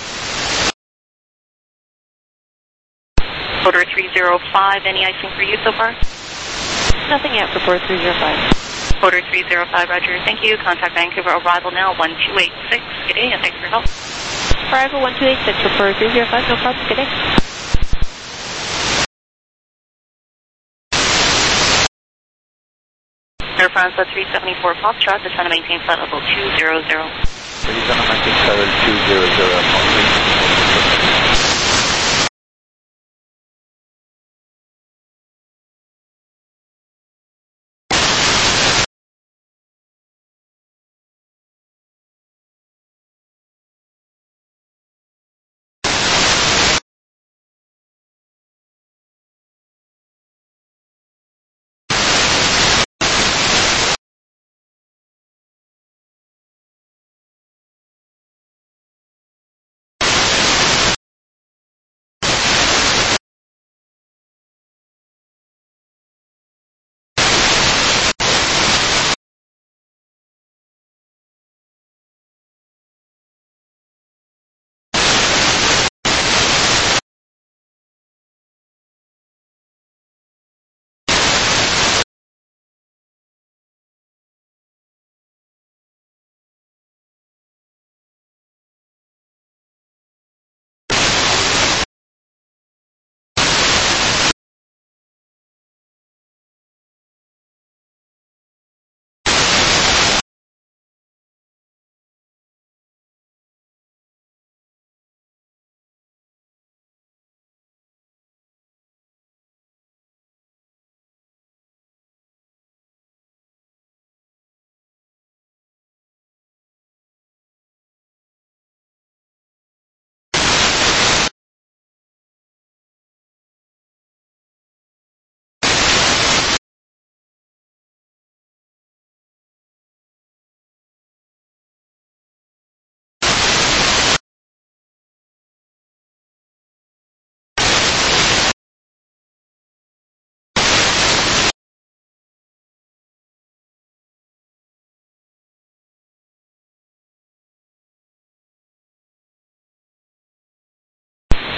Order three zero five, any icing for you so far? Nothing yet, report three zero five. Order three zero five, Roger, thank you. Contact Vancouver arrival now, one two eight six. Good day, and thanks for your help. Arrival one two eight six, report three zero five, no problem, good day. Air France three seventy-four Foxtrot, descend and maintain flight level two zero zero. Please on maintain level two zero zero.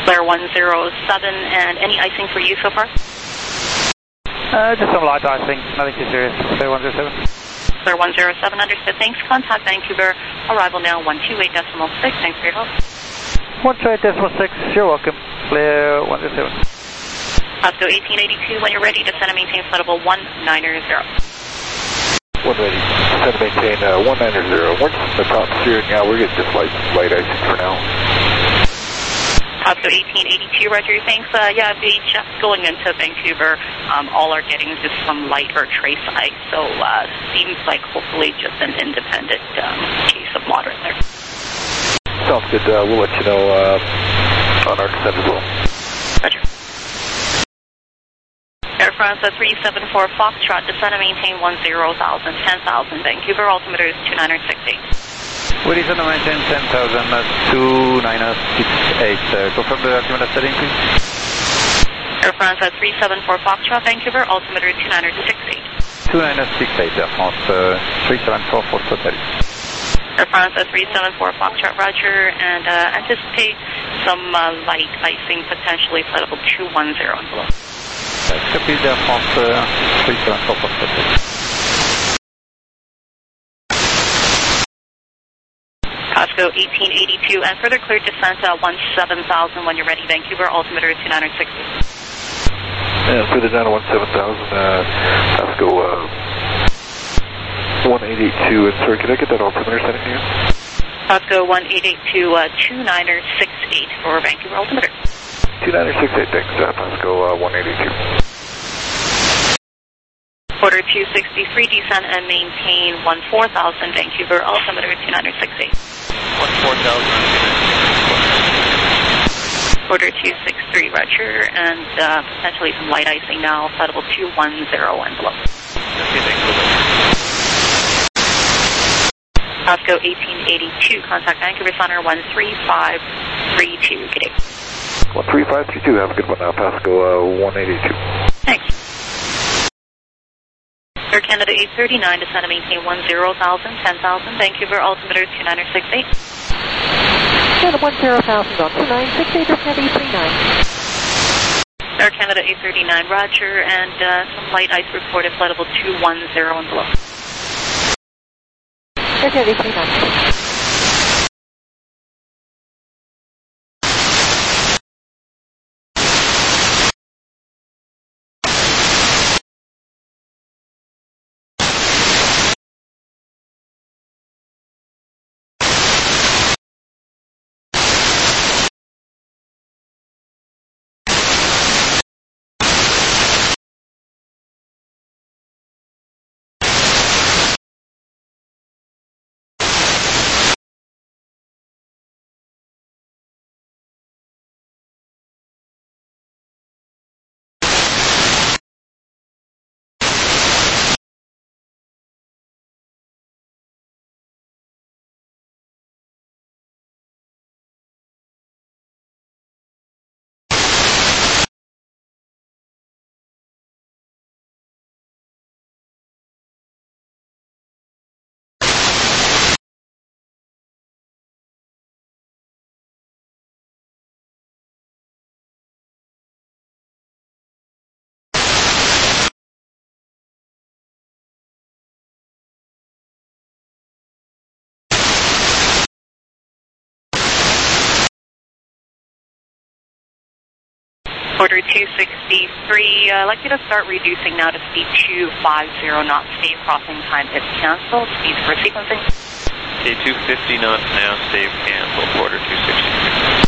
Flare one zero seven, and any icing for you so far? Uh, just some light icing, nothing too serious. Flare one zero seven. Flare one zero seven, understood. Thanks. Contact Vancouver. Arrival now one two eight decimal six. Thanks for your help. one two eight decimal six, you're welcome. Flare one zero seven. Pasco eighteen eighty-two, when you're ready, descend and maintain flight level one nine zero. One ready. Descend and maintain uh, one nine zero. Once the top steering now, we're getting just light, light icing for now. Pasco eighteen eighty-two, roger, thanks. Uh, yeah, the jets going into Vancouver, um, all are getting just some light or trace ice, so uh, seems like hopefully just an independent um, case of moderate there. Sounds good. Uh, we'll let you know uh, on our descent as well. Roger. Air France uh, three seven four Foxtrot, descend and maintain one zero thousand, ten thousand, Vancouver, altimeter is two nine six eight. Woody descend and maintain ten thousand, two nine six eight. Uh, confirm the altimeter setting, please. Air France uh, three seven four Foxtrot, Vancouver, altimeter two nine six eight. two nine six eight, Air France uh, three seven four Foxtrot. Air France uh, three seven four Foxtrot, roger, and uh, anticipate some uh, light icing, potentially flight level two one zero and below. Copy, Air France uh, three seven four Foxtrot. Pasco eighteen eighty-two, and further clear descent uh, one seven thousand when you're ready, Vancouver, altimeter two nine six eight. Yeah, further down to one seven thousand, uh, Pasco uh, one eight eight two, and sorry, could I get that altimeter setting here? Pasco one eight eight two, uh, two nine six eight for Vancouver altimeter. two nine six eight, thanks, uh, Pasco uh, one eight eight two. Quarter two sixty-three, descend and maintain one four thousand, Vancouver, altimeter two nine six eight. one four thousand. Quarter two six three, roger, and uh, potentially some light icing now, flight level two one zero and below. Okay, thanks so much. Pasco eighteen eighty-two, contact Vancouver Center one three five three two, good day. one three five three two, have a good one now, Pasco uh, one eight eight two. Thanks. Air Canada eight thirty-nine, descend and maintain one zero thousand, ten thousand, Vancouver, altimeter two nine six eight. Canada one zero thousand on two nine six eight, Air Canada eight thirty-nine. Air Canada eight thirty-nine, roger, and uh, some light ice reported, flight level two one zero and below. Air Canada eight thirty-nine. Quarter two sixty-three, uh, I'd like you to start reducing now to speed two five zero knots. Stave crossing time is canceled. Speed for sequencing. Okay, two fifty knots now, stave cancel, quarter two sixty-three.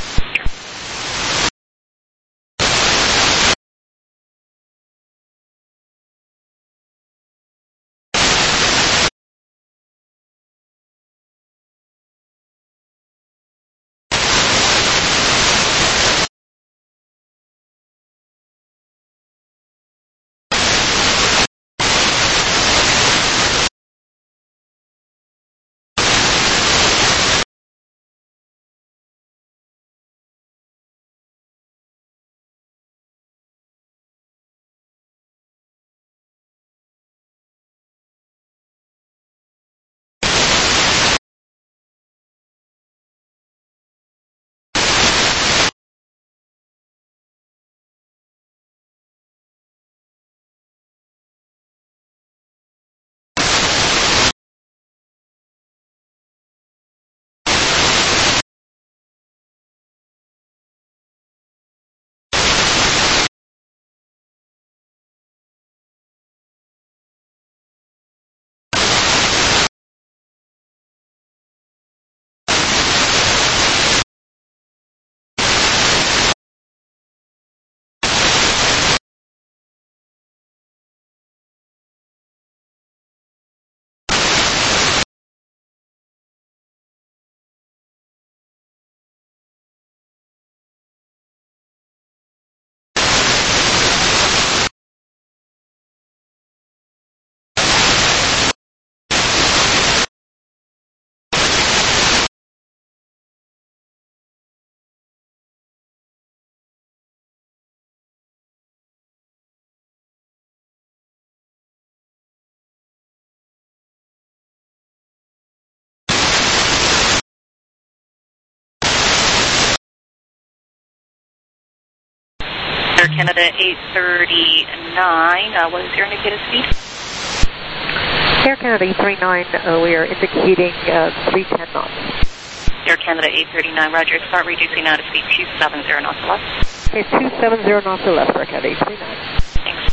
Air Canada eight thirty-nine, uh, what is your indicated speed? Air Canada eight thirty-nine, uh, we are indicating uh, three ten knots. Air Canada eight thirty-nine, roger, start reducing now to speed two seventy knots or less. Okay, two seventy knots or less for Air Canada eight thirty-nine. Thanks.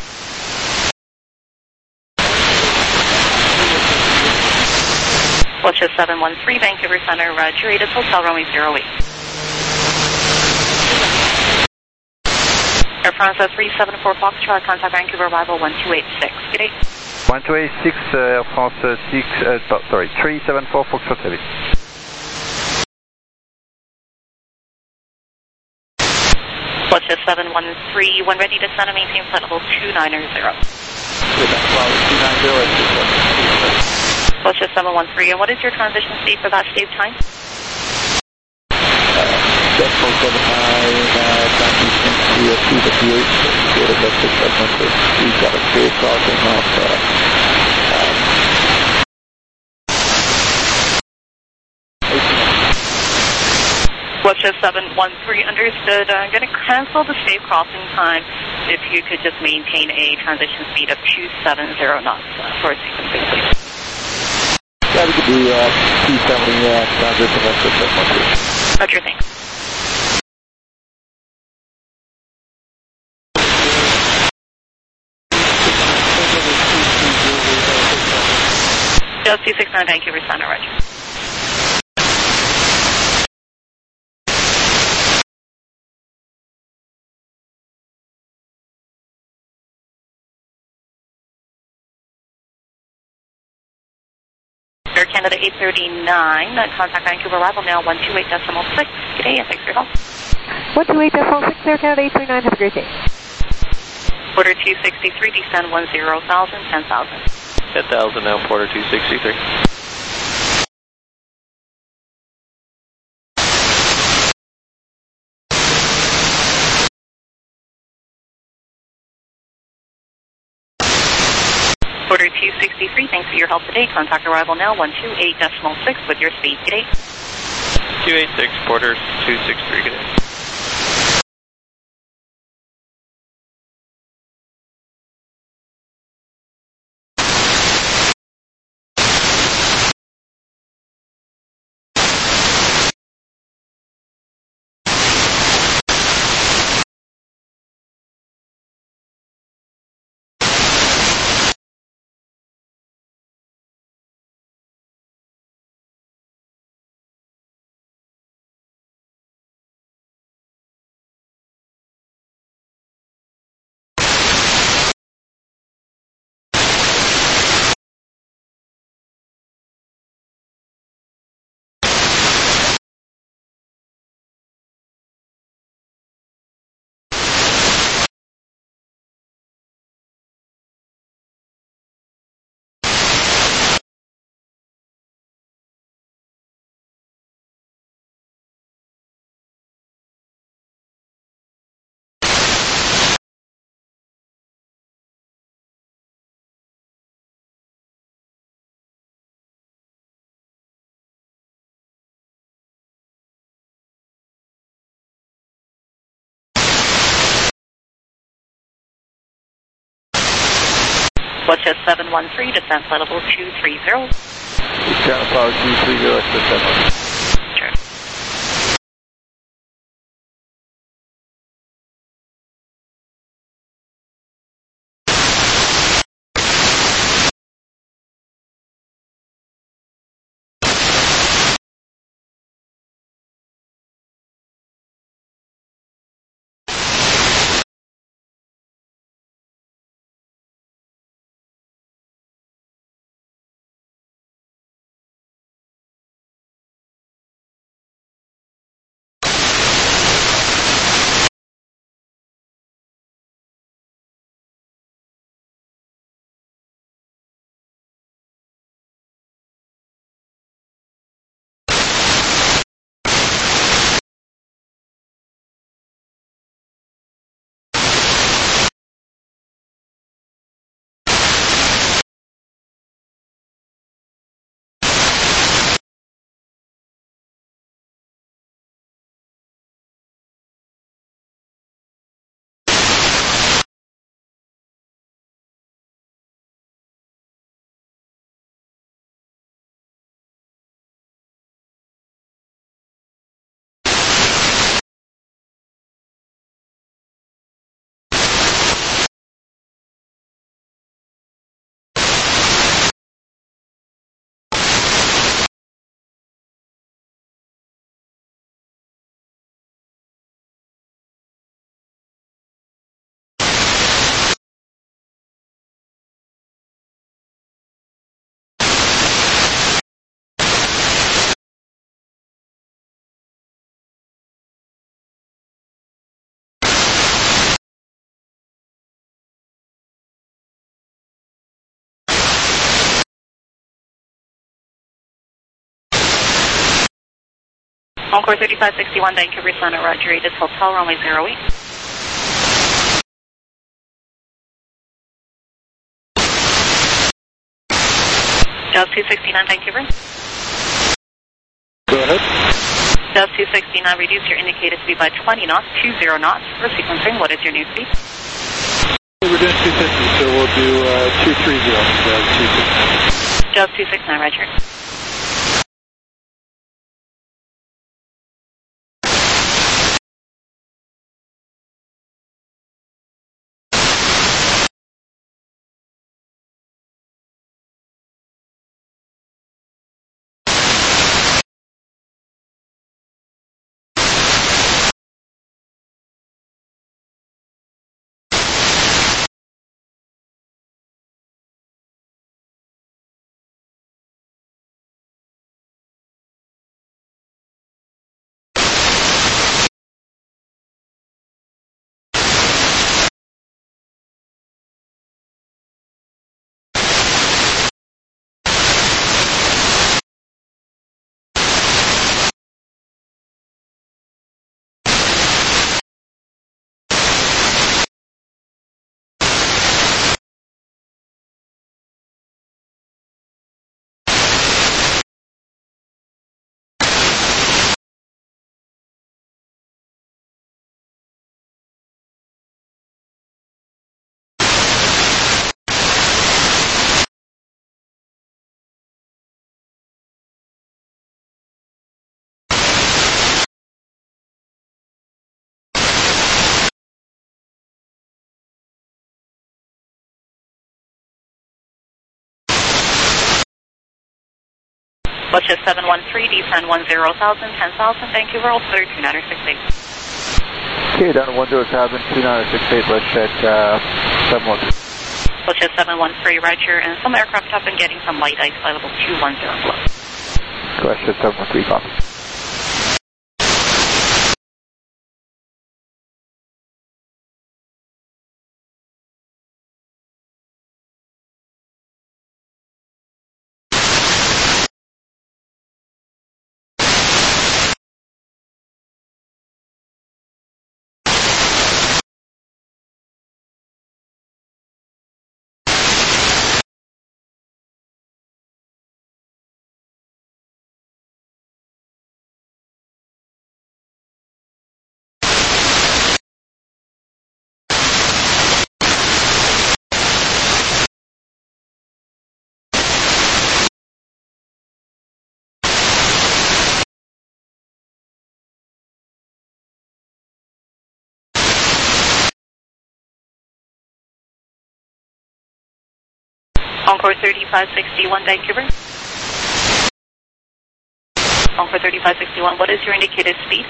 Welsh seven one three, Vancouver Center, roger, it is Hotel Romeo zero eight. Air France three seven four Foxtrot, contact Vancouver, arrival one two eight six. Good day. one two eight six, uh, Air France uh, six, uh, sorry, three seven four Foxtrot Heavy. Welsh seven one three, when ready to descend and maintain flight level two ninety. Welsh seven one three, and what is your transition state for that save time? Decimal seven nine, uh, transition to a two fifty-eight, get a best segment, we've got a clear crossing off, uh, um, Welsh seven one three, understood. I'm going to cancel the safe crossing time if you could just maintain a transition speed of two seventy knots uh, for a sequence, please. Yeah, we could do uh, two seventy uh, transition off the segment. Roger, thanks. Just two six nine Vancouver Center, roger. Air Canada eight thirty-nine, uh, contact Vancouver, arrival now one two eight decimal six. Good day, and thanks for your help. one two eight decimal six, Air Canada eight thirty-nine, have a great day. Order two sixty-three, descend one zero thousand, ten thousand. ten thousand now, Porter two sixty-three. Order two sixty-three, thanks for your help today. Contact arrival now one two eight decimal six with your speed. Good day. two eighty-six, Porter two sixty-three, good day. Welsh seven one three, descent flight level two thirty. Channel power two thirty, that's the Encore thirty-five sixty-one, Vancouver Center, Roger, it is Hotel Runway zero eight. Just two sixty-nine, Vancouver. Go ahead. Just two sixty-nine, reduce your indicated speed by twenty knots, two zero knots. For sequencing, what is your new speed? We're doing two fifty, so we'll do uh, two thirty. Uh, Just two sixty-nine, Roger. Butcher seven one three, descend one zero thousand, ten thousand, Vancouver, Altimeter two nine six eight. Okay, down to one zero thousand, two nine six eight, let's set uh, seven one three. Butcher seven one three, Roger, and some aircraft have been getting some light ice, flight level two one zero below. Question seven one three, copy. Encore thirty-five sixty-one, Vancouver. Encore thirty-five sixty-one, what is your indicated speed?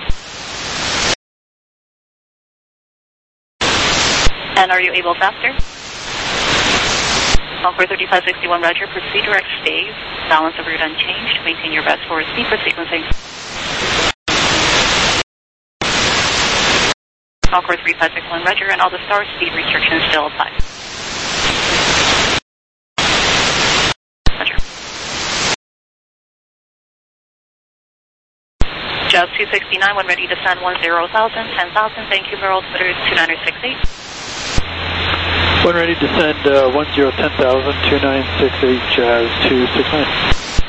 And are you able faster? Encore thirty-five sixty-one, Roger, proceed direct stays, balance of route unchanged, maintain your best forward speed for sequencing. Encore thirty-five sixty-one, Roger, and all the star speed restrictions still apply. Roger. Just two sixty-nine, when ready to send one zero thousand, ten thousand, thank you, altimeter two nine six eight. When ready to send uh, one zero ten thousand, two nine six eight, Jazz two six nine.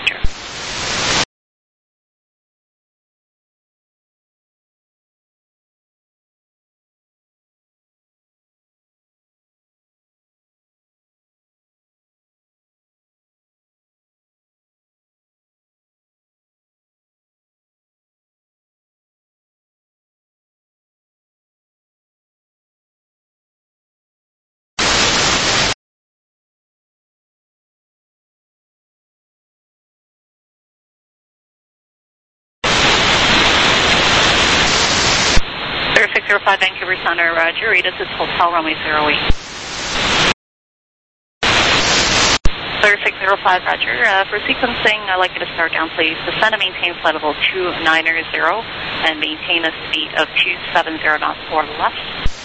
six zero five Vancouver Center, Roger. Radius is Hotel Runway zero eight. Clear six zero five, Roger. Uh, for sequencing, I'd like you to start down, please. Descend and maintain flight level two nine zero and maintain a speed of two seven zero knots for left.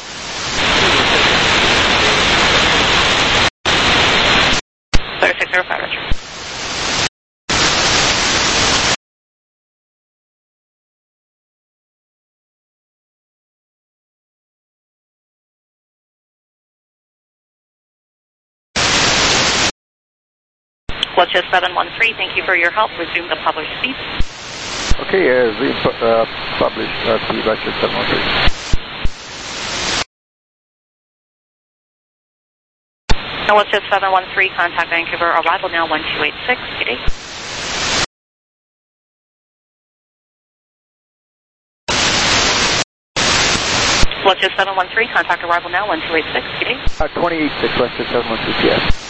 Clear six zero five, Roger. Fletcher seven one three, thank you for your help. Resume the published speed. Okay, uh, the uh, published uh, speed, Fletcher seven one three. Fletcher seven one three, contact Vancouver, arrival now one two eight six, good day. Fletcher seven one three, contact arrival now one two eight six, good day. Uh, twenty-eight six, Fletcher seven one three, yes.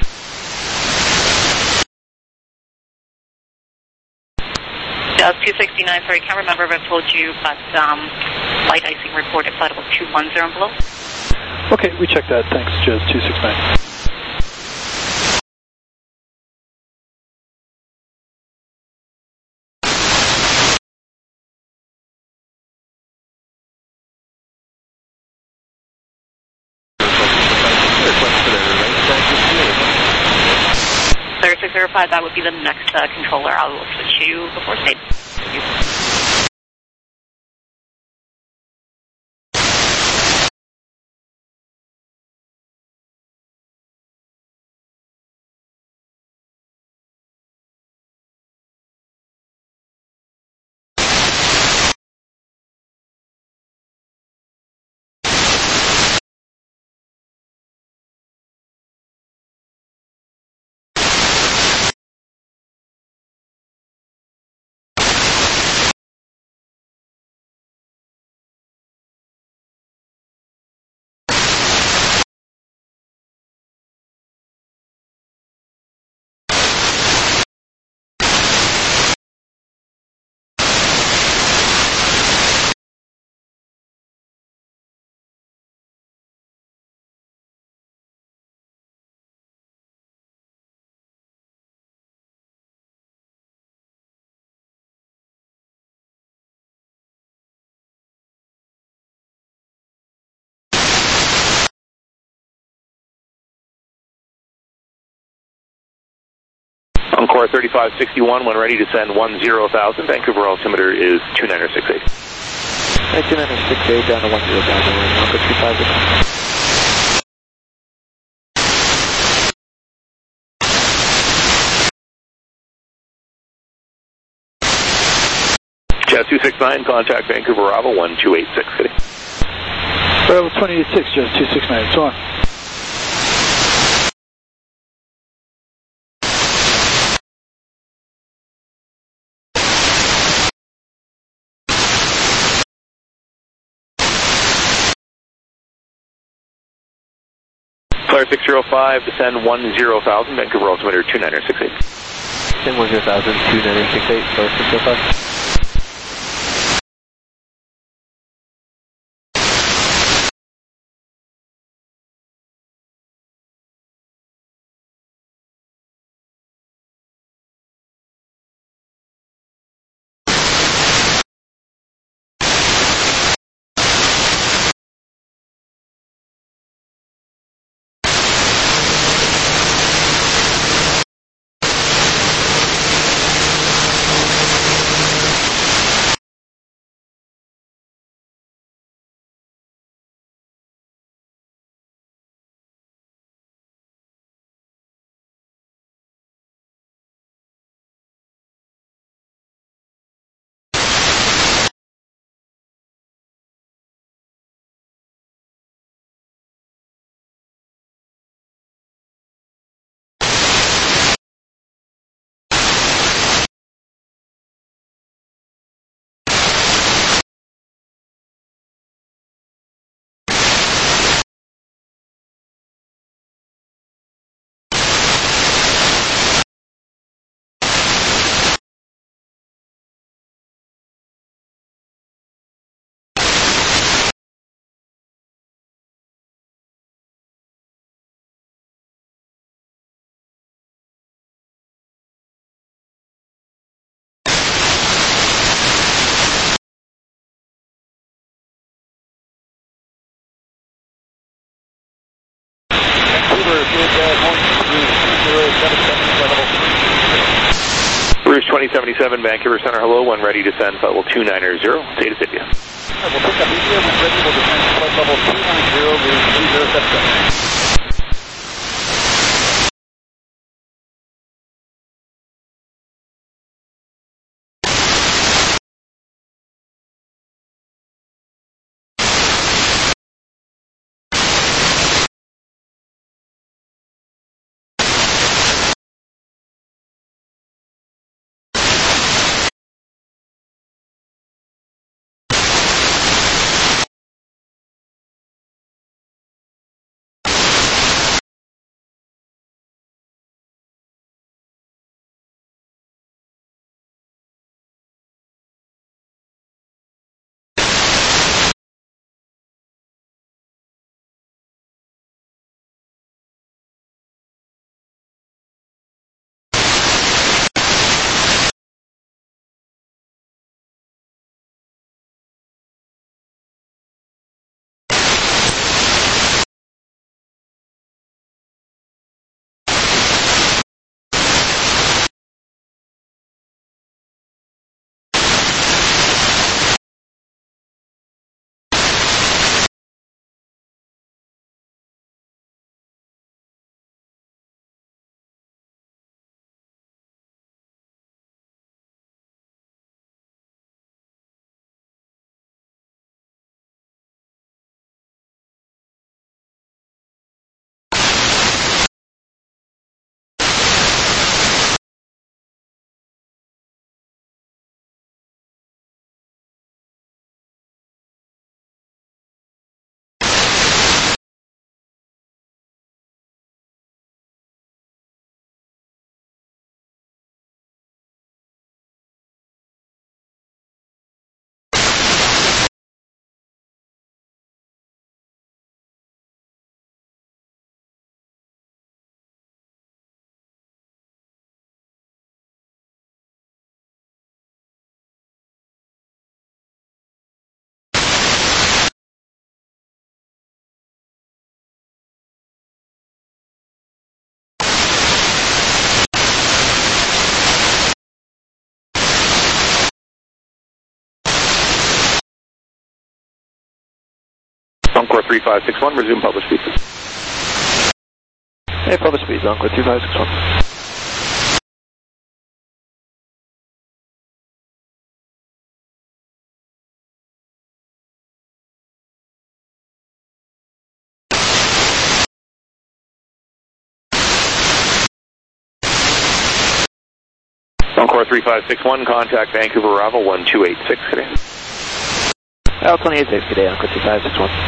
Uh, two sixty-nine, sorry, can't remember if I told you, but um, light icing reported flight level two one zero and below. Okay, we checked that. Thanks, Jazz two sixty-nine. thirty-six zero five, that would be the next uh, controller. I will switch you before state. Encore thirty-five sixty-one, when ready to send one zero thousand. Vancouver altimeter is two nine six eight. two nine six eight down to one zero thousand, we're now fifty-five. Jazz two sixty-nine, contact Vancouver Bravo one two eight six. Bravo twenty-eight six, Jazz two sixty-nine, so on. Flare six zero five, descend one zero thousand, Vancouver altimeter two nine six eight. Descend one zero thousand, two nine six eight, Flare six zero five. Bruce twenty seventy-seven, Vancouver Center, hello, when ready to send flight level two nine zero, Data City. We'll pick up E T A when ready, we'll descend flight level two nine zero, two zero seven seven. Encore three five six one, resume publish speed. Hey, publish speed, Encore three five six one. Encore three five six one, contact Vancouver Bravo one two eight six, good day. L twenty-eight six, good day, Encore three five six one.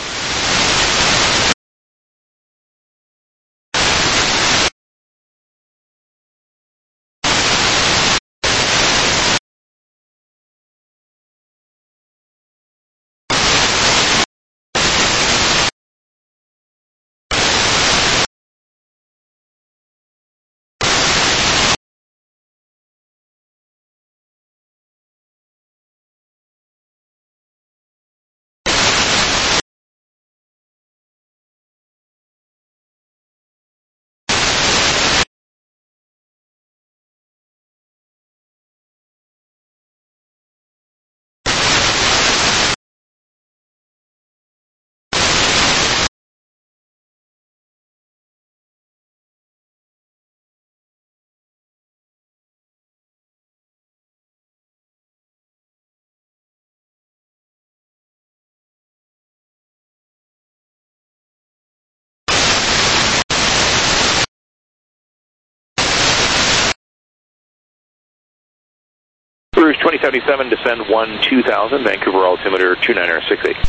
Rouge twenty seventy-seven, descend one two thousand, Vancouver altimeter two niner six eight.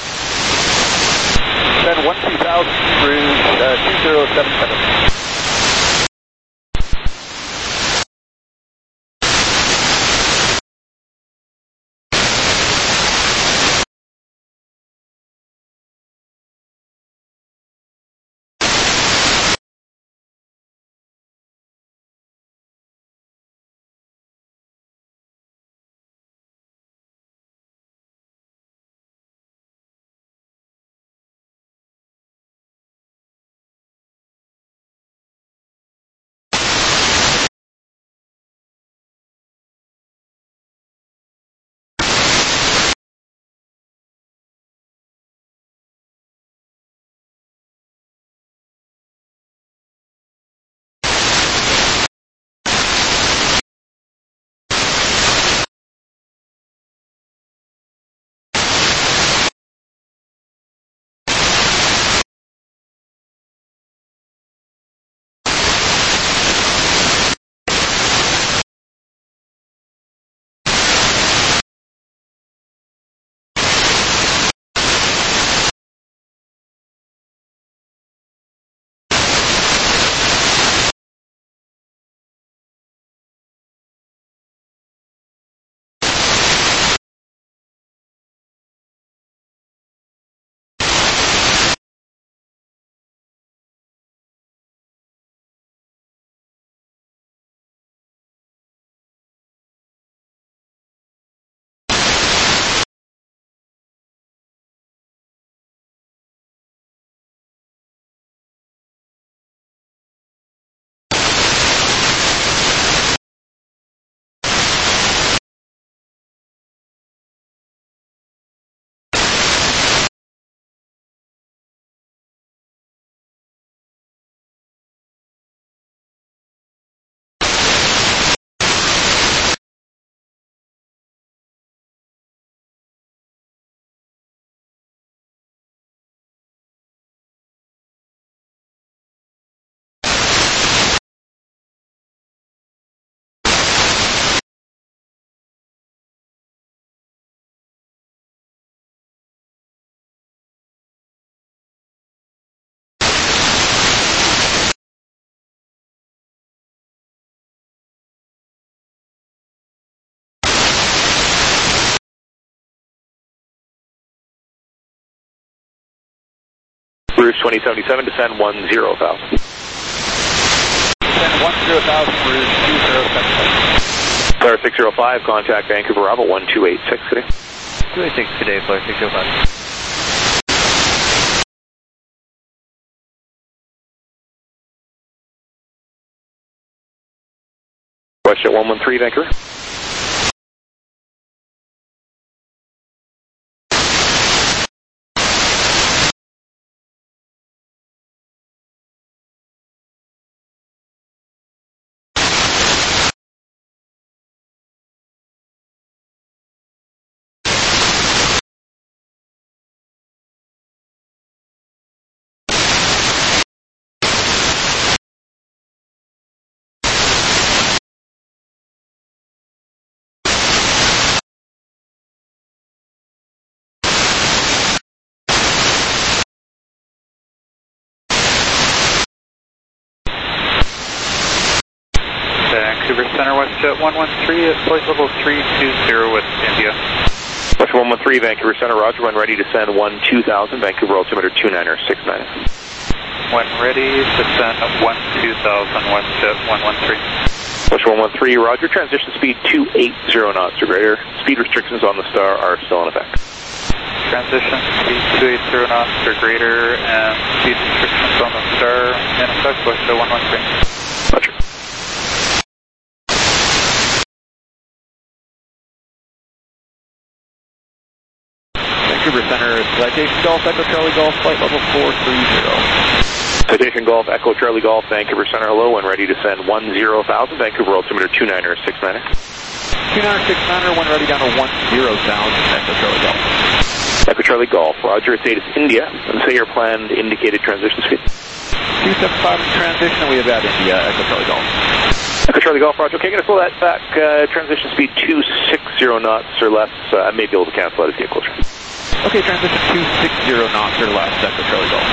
Descend one two thousand, Rouge uh, two zero seven seven. Rouge twenty seventy-seven, descend one zero thousand. Descend one zero thousand, Rouge two zero seven seven. Flare six zero five, contact Vancouver Bravo one two eight six, good day. two eight six, good day, Flare six zero five. Question one one three, Vancouver. Vancouver Center, WestJet one one three at flight level three two zero with India. WestJet one one three, Vancouver Center, roger, when ready to send one two thousand, Vancouver altimeter two niner six nine. When ready to send one two thousand, WestJet one one three. WestJet one one three, roger, transition speed two eighty knots or greater. Speed restrictions on the Star are still in effect. Transition speed two eighty knots or greater and speed restrictions on the Star in effect, WestJet one one three. Roger. Vancouver Center, Citation Golf, Echo Charlie Golf, flight level four three zero. Citation Golf, Echo Charlie Golf, Vancouver Center, hello, when ready to send one zero thousand, Vancouver altimeter two niner six niner. two niner six niner, when ready down to one zero thousand, Echo Charlie Golf. Echo Charlie Golf, roger, it's Atis India, and say your planned indicated transition speed. two seven five in transition, and we have at India, Echo Charlie Golf. Echo Charlie Golf, roger, okay, going to pull that back, uh, transition speed two sixty knots or less, uh, I may be able to cancel that as you get closer. Okay, transition two sixty knots or less, Echo Charlie Golf.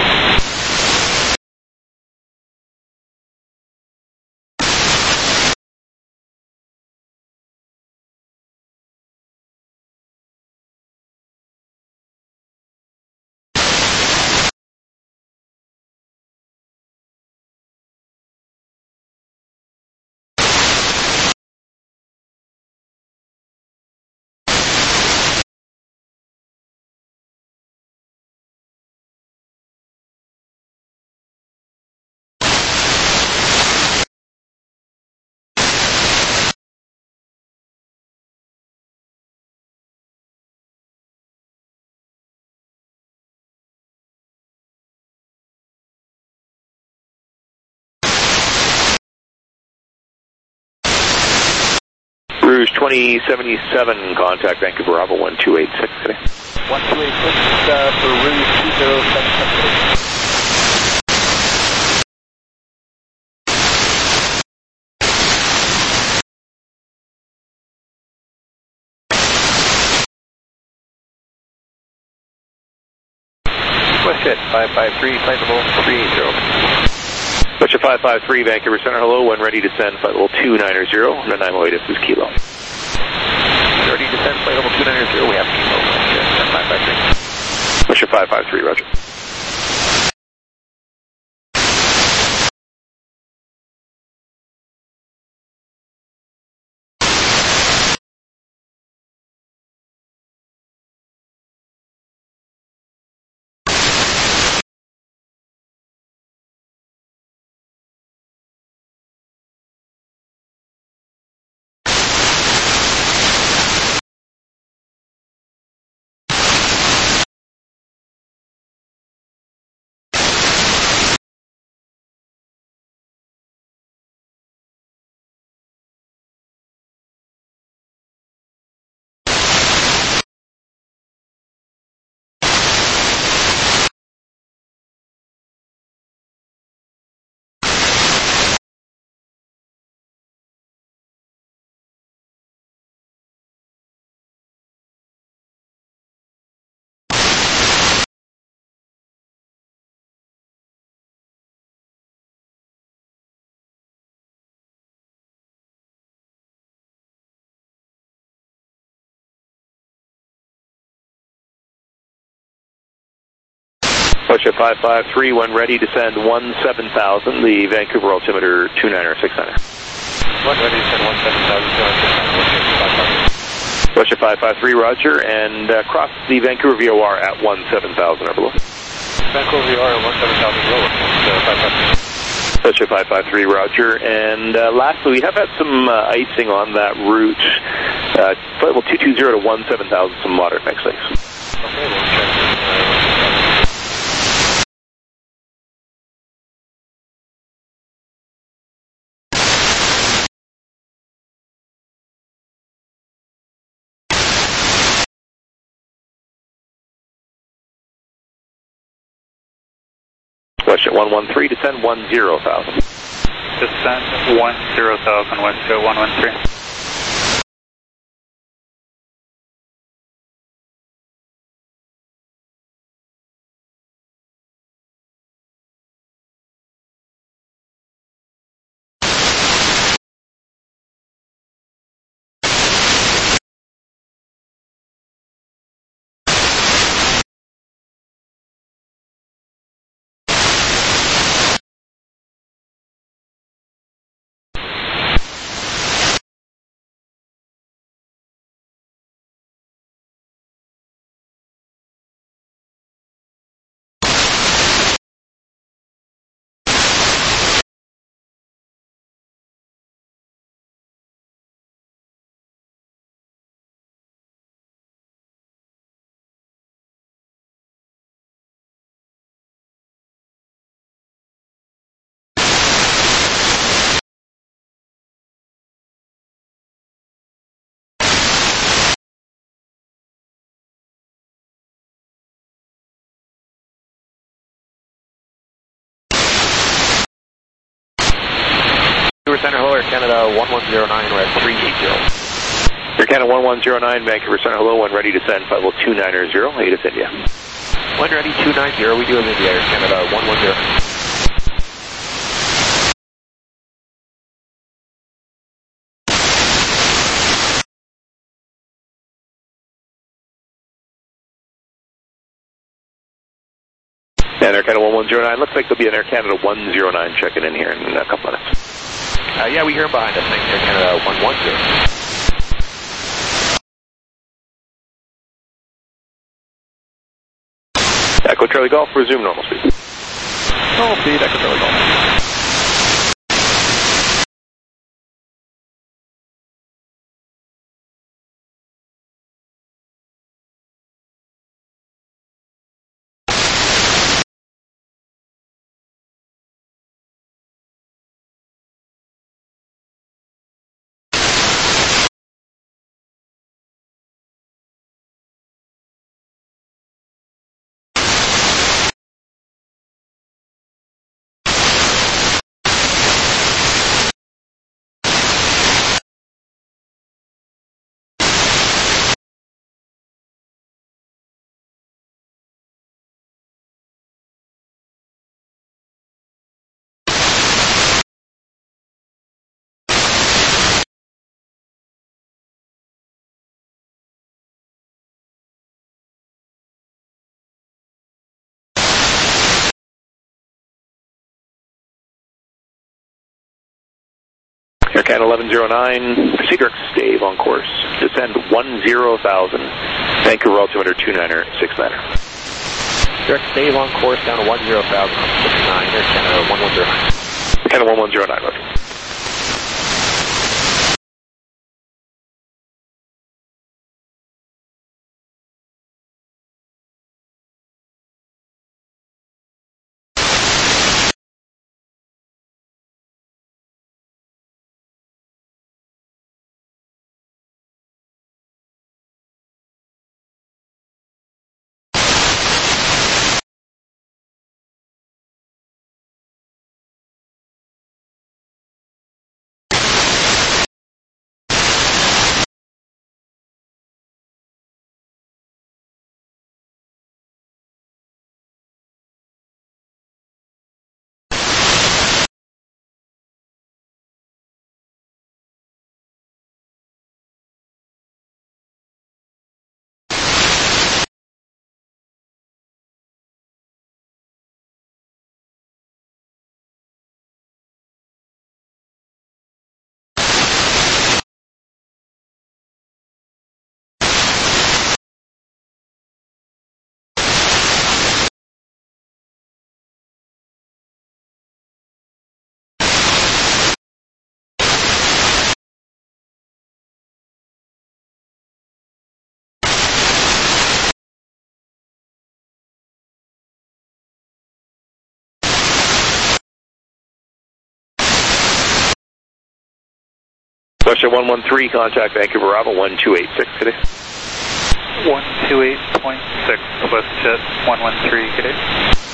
Rouge twenty seventy-seven, contact Vancouver Bravo one two eight six today. one two eight six uh, for Rouge two zero seven seven. WestJet five five three, flight level three eighty. WestJet five five three, Vancouver Center, hello, when ready to send flight level two ninety, and then I'm away to Sus Kilo. Ready to send flight level two ninety, we have Kilo, WestJet five five three. WestJet five five three, roger. WestJet five five three, when ready to send one seven thousand, the Vancouver altimeter two niner six niner. When ready to send one seven thousand, WestJet five five three, roger, and uh, cross the Vancouver V O R at one seven thousand or below. Vancouver V O R at one seven thousand below, WestJet five five three, roger, and uh, lastly, we have had some uh, icing on that route, uh, flight level two two zero to one seven thousand, some moderate mix things. Okay, we'll check. WestJet one one three, descend one zero thousand. Descend one zero thousand, WestJet one one three. Vancouver Center, hello, Air Canada one one zero nine, we're at three eighty. Air Canada one one zero nine, Vancouver Center, hello, when ready to send five oh two nine zero, ATIS India. When ready, two nine zero, we do have India, Air Canada one one zero nine. And Air Canada one one zero nine, looks like there'll be an Air Canada one zero nine checking in here in a couple minutes. Uh, yeah, we hear him behind us, thanks, Air Canada one one zero. Echo Charlie Golf, resume normal speed. Normal speed, Echo Charlie Golf. Air Canada eleven zero nine, proceed direct stave on course. Descend one zero thousand, Vancouver altimeter two niner six niner. Direct stave on course down to one zero thousand, six nine, Air Canada one one zero nine. Air Canada one one zero nine, roger. Russia one one three, contact Vancouver Bravo one two eight six, good day. one two eight point six, West Jet one one three, good day.